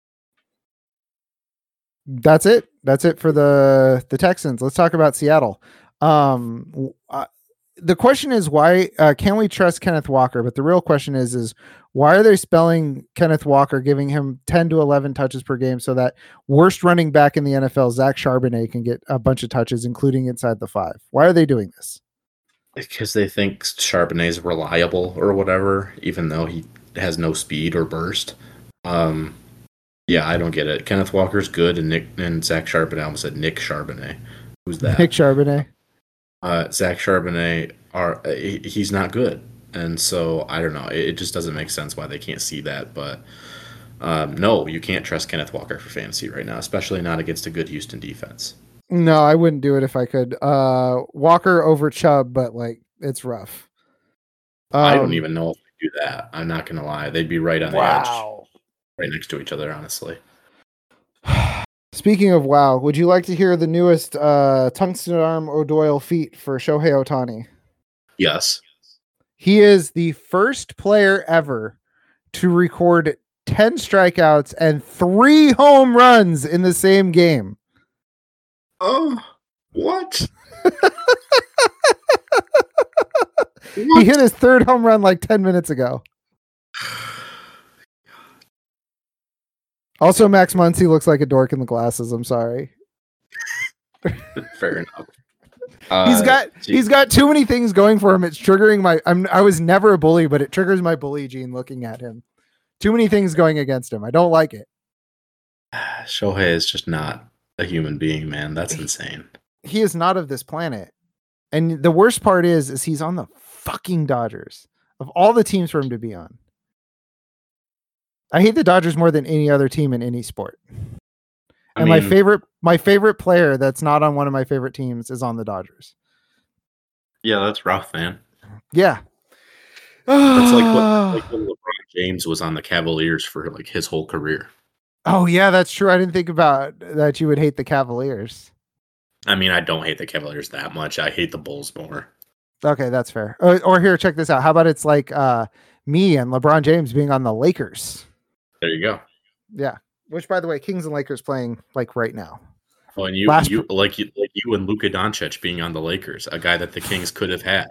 that's it. That's it for the the Texans. Let's talk about Seattle. Um, uh, the question is why uh, can we trust Kenneth Walker? But the real question is, is why are they spelling Kenneth Walker, giving him ten to eleven touches per game so that worst running back in the N F L, Zach Charbonnet, can get a bunch of touches, including inside the five? Why are they doing this? Because they think Charbonnet is reliable or whatever, even though he has no speed or burst. Um, yeah, I don't get it. Kenneth Walker's good, and Nick and Zach Charbonnet. I almost said Nick Charbonnet. Who's that? Nick Charbonnet. Uh, Zach Charbonnet are he, he's not good, and so I don't know. It, it just doesn't make sense why they can't see that. But um, no, you can't trust Kenneth Walker for fantasy right now, especially not against a good Houston defense. No, I wouldn't do it if I could. Uh, Walker over Chubb, but like it's rough. Um, I don't even know if I do that. I'm not gonna lie; they'd be right on the wow. edge, right next to each other. Honestly. Speaking of wow, would you like to hear the newest uh, tungsten arm O'Doyle feat for Shohei Ohtani? Yes. He is the first player ever to record ten strikeouts and three home runs in the same game. Oh, what? He hit his third home run like ten minutes ago. Also, Max Muncy looks like a dork in the glasses. I'm sorry. Fair enough. he's Uh, got gee. he's got too many things going for him. It's triggering my. I'm I was never a bully, but it triggers my bully gene looking at him. Too many things going against him. I don't like it. Shohei is just not a human being, man. That's insane. He is not of this planet. And the worst part is, is he's on the fucking Dodgers of all the teams for him to be on. I hate the Dodgers more than any other team in any sport. I And mean, my favorite, my favorite player that's not on one of my favorite teams is on the Dodgers. yeah, that's rough, man. Yeah. That's like, what, like when LeBron James was on the Cavaliers for like his whole career. Oh yeah, that's true. I didn't think about that. You would hate the Cavaliers. I mean, I don't hate the Cavaliers that much. I hate the Bulls more. Okay, that's fair. Or, or here, check this out. How about it's like uh, me and LeBron James being on the Lakers? There you go. Yeah. Which, by the way, Kings and Lakers playing like right now. Oh, and you, Last you like you, like you and Luka Doncic being on the Lakers, a guy that the Kings could have had.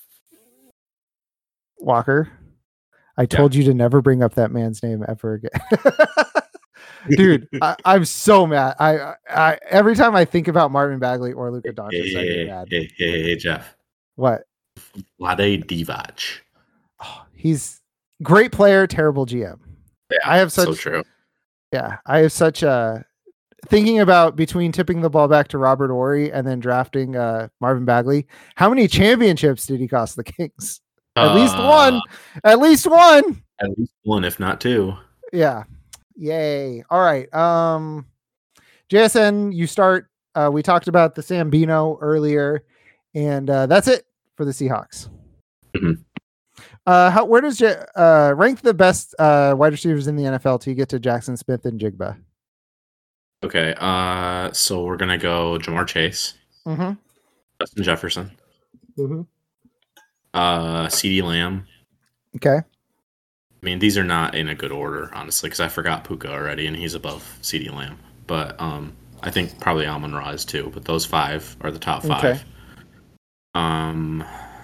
Walker, I told you to never bring up that man's name ever again. Dude, I, I'm so mad. I, I every time I think about Marvin Bagley or Luka Doncic, Hey, I get hey, mad. hey, hey, hey, Jeff. What? Vlade Divac. Oh, he's great player, terrible G M. Yeah, I have such so true. Yeah, I have such a thinking about between tipping the ball back to Robert Horry and then drafting uh, Marvin Bagley. How many championships did he cost the Kings? At Uh, least one. At least one. At least one, if not two. Yeah. Yay. All right. Um, J S N, you start. Uh, we talked about the Sambino earlier, and uh, that's it for the Seahawks. Mhm. Uh, how where does J- uh rank the best uh wide receivers in the N F L till you get to Jackson Smith and Jigba? Okay, uh, so we're gonna go Jamar Chase, Mm-hmm. Justin Jefferson, Mm-hmm. uh, CeeDee Lamb. Okay. I mean, these are not in a good order, honestly, because I forgot Puka already, and he's above CeeDee Lamb. But um, I think probably Amon-Ra is too. But those five are the top five. Okay. Um,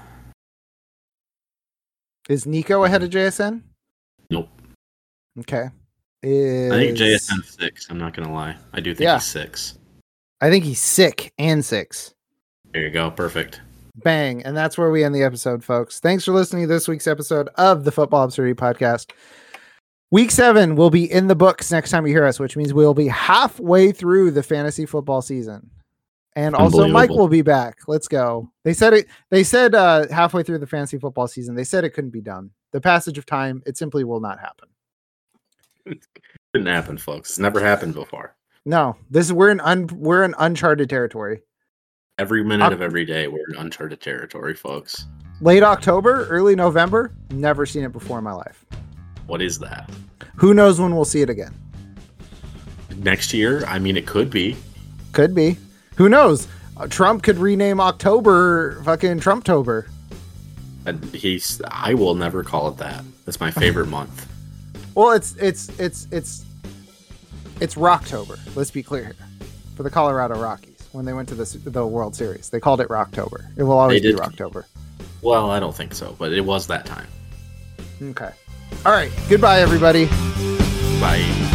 Is Nico ahead of J S N? nope. Okay. Is... I think J S N six. I'm not gonna lie. I do think Yeah. he's six. I think he's sick and six. There you go. Perfect. Bang. And that's where we end the episode, folks. Thanks for listening to this week's episode of the Football Absurdity Podcast. Week seven will be in the books next time you hear us, which means we'll be halfway through the fantasy football season. And also Mike will be back. Let's go. They said it. They said uh, halfway through the fantasy football season, they said it couldn't be done. The passage of time, it simply will not happen. It couldn't happen, folks. It's never happened before. No, this is we're in un, we're in uncharted territory. Every minute Oc- of every day, we're in uncharted territory, folks. Late October, early November, never seen it before in my life. What is that? Who knows when we'll see it again? Next year? I mean, it could be. Could be. Who knows? Uh, Trump could rename October fucking Trumptober. And he's. I will never call it that. That's my favorite month. Well, it's it's it's it's it's Rocktober. Let's be clear here. For the Colorado Rockies, when they went to the the World Series, they called it Rocktober. It will always They be did. Rocktober. Well, I don't think so, but it was that time. Okay. All right. Goodbye, everybody. Bye.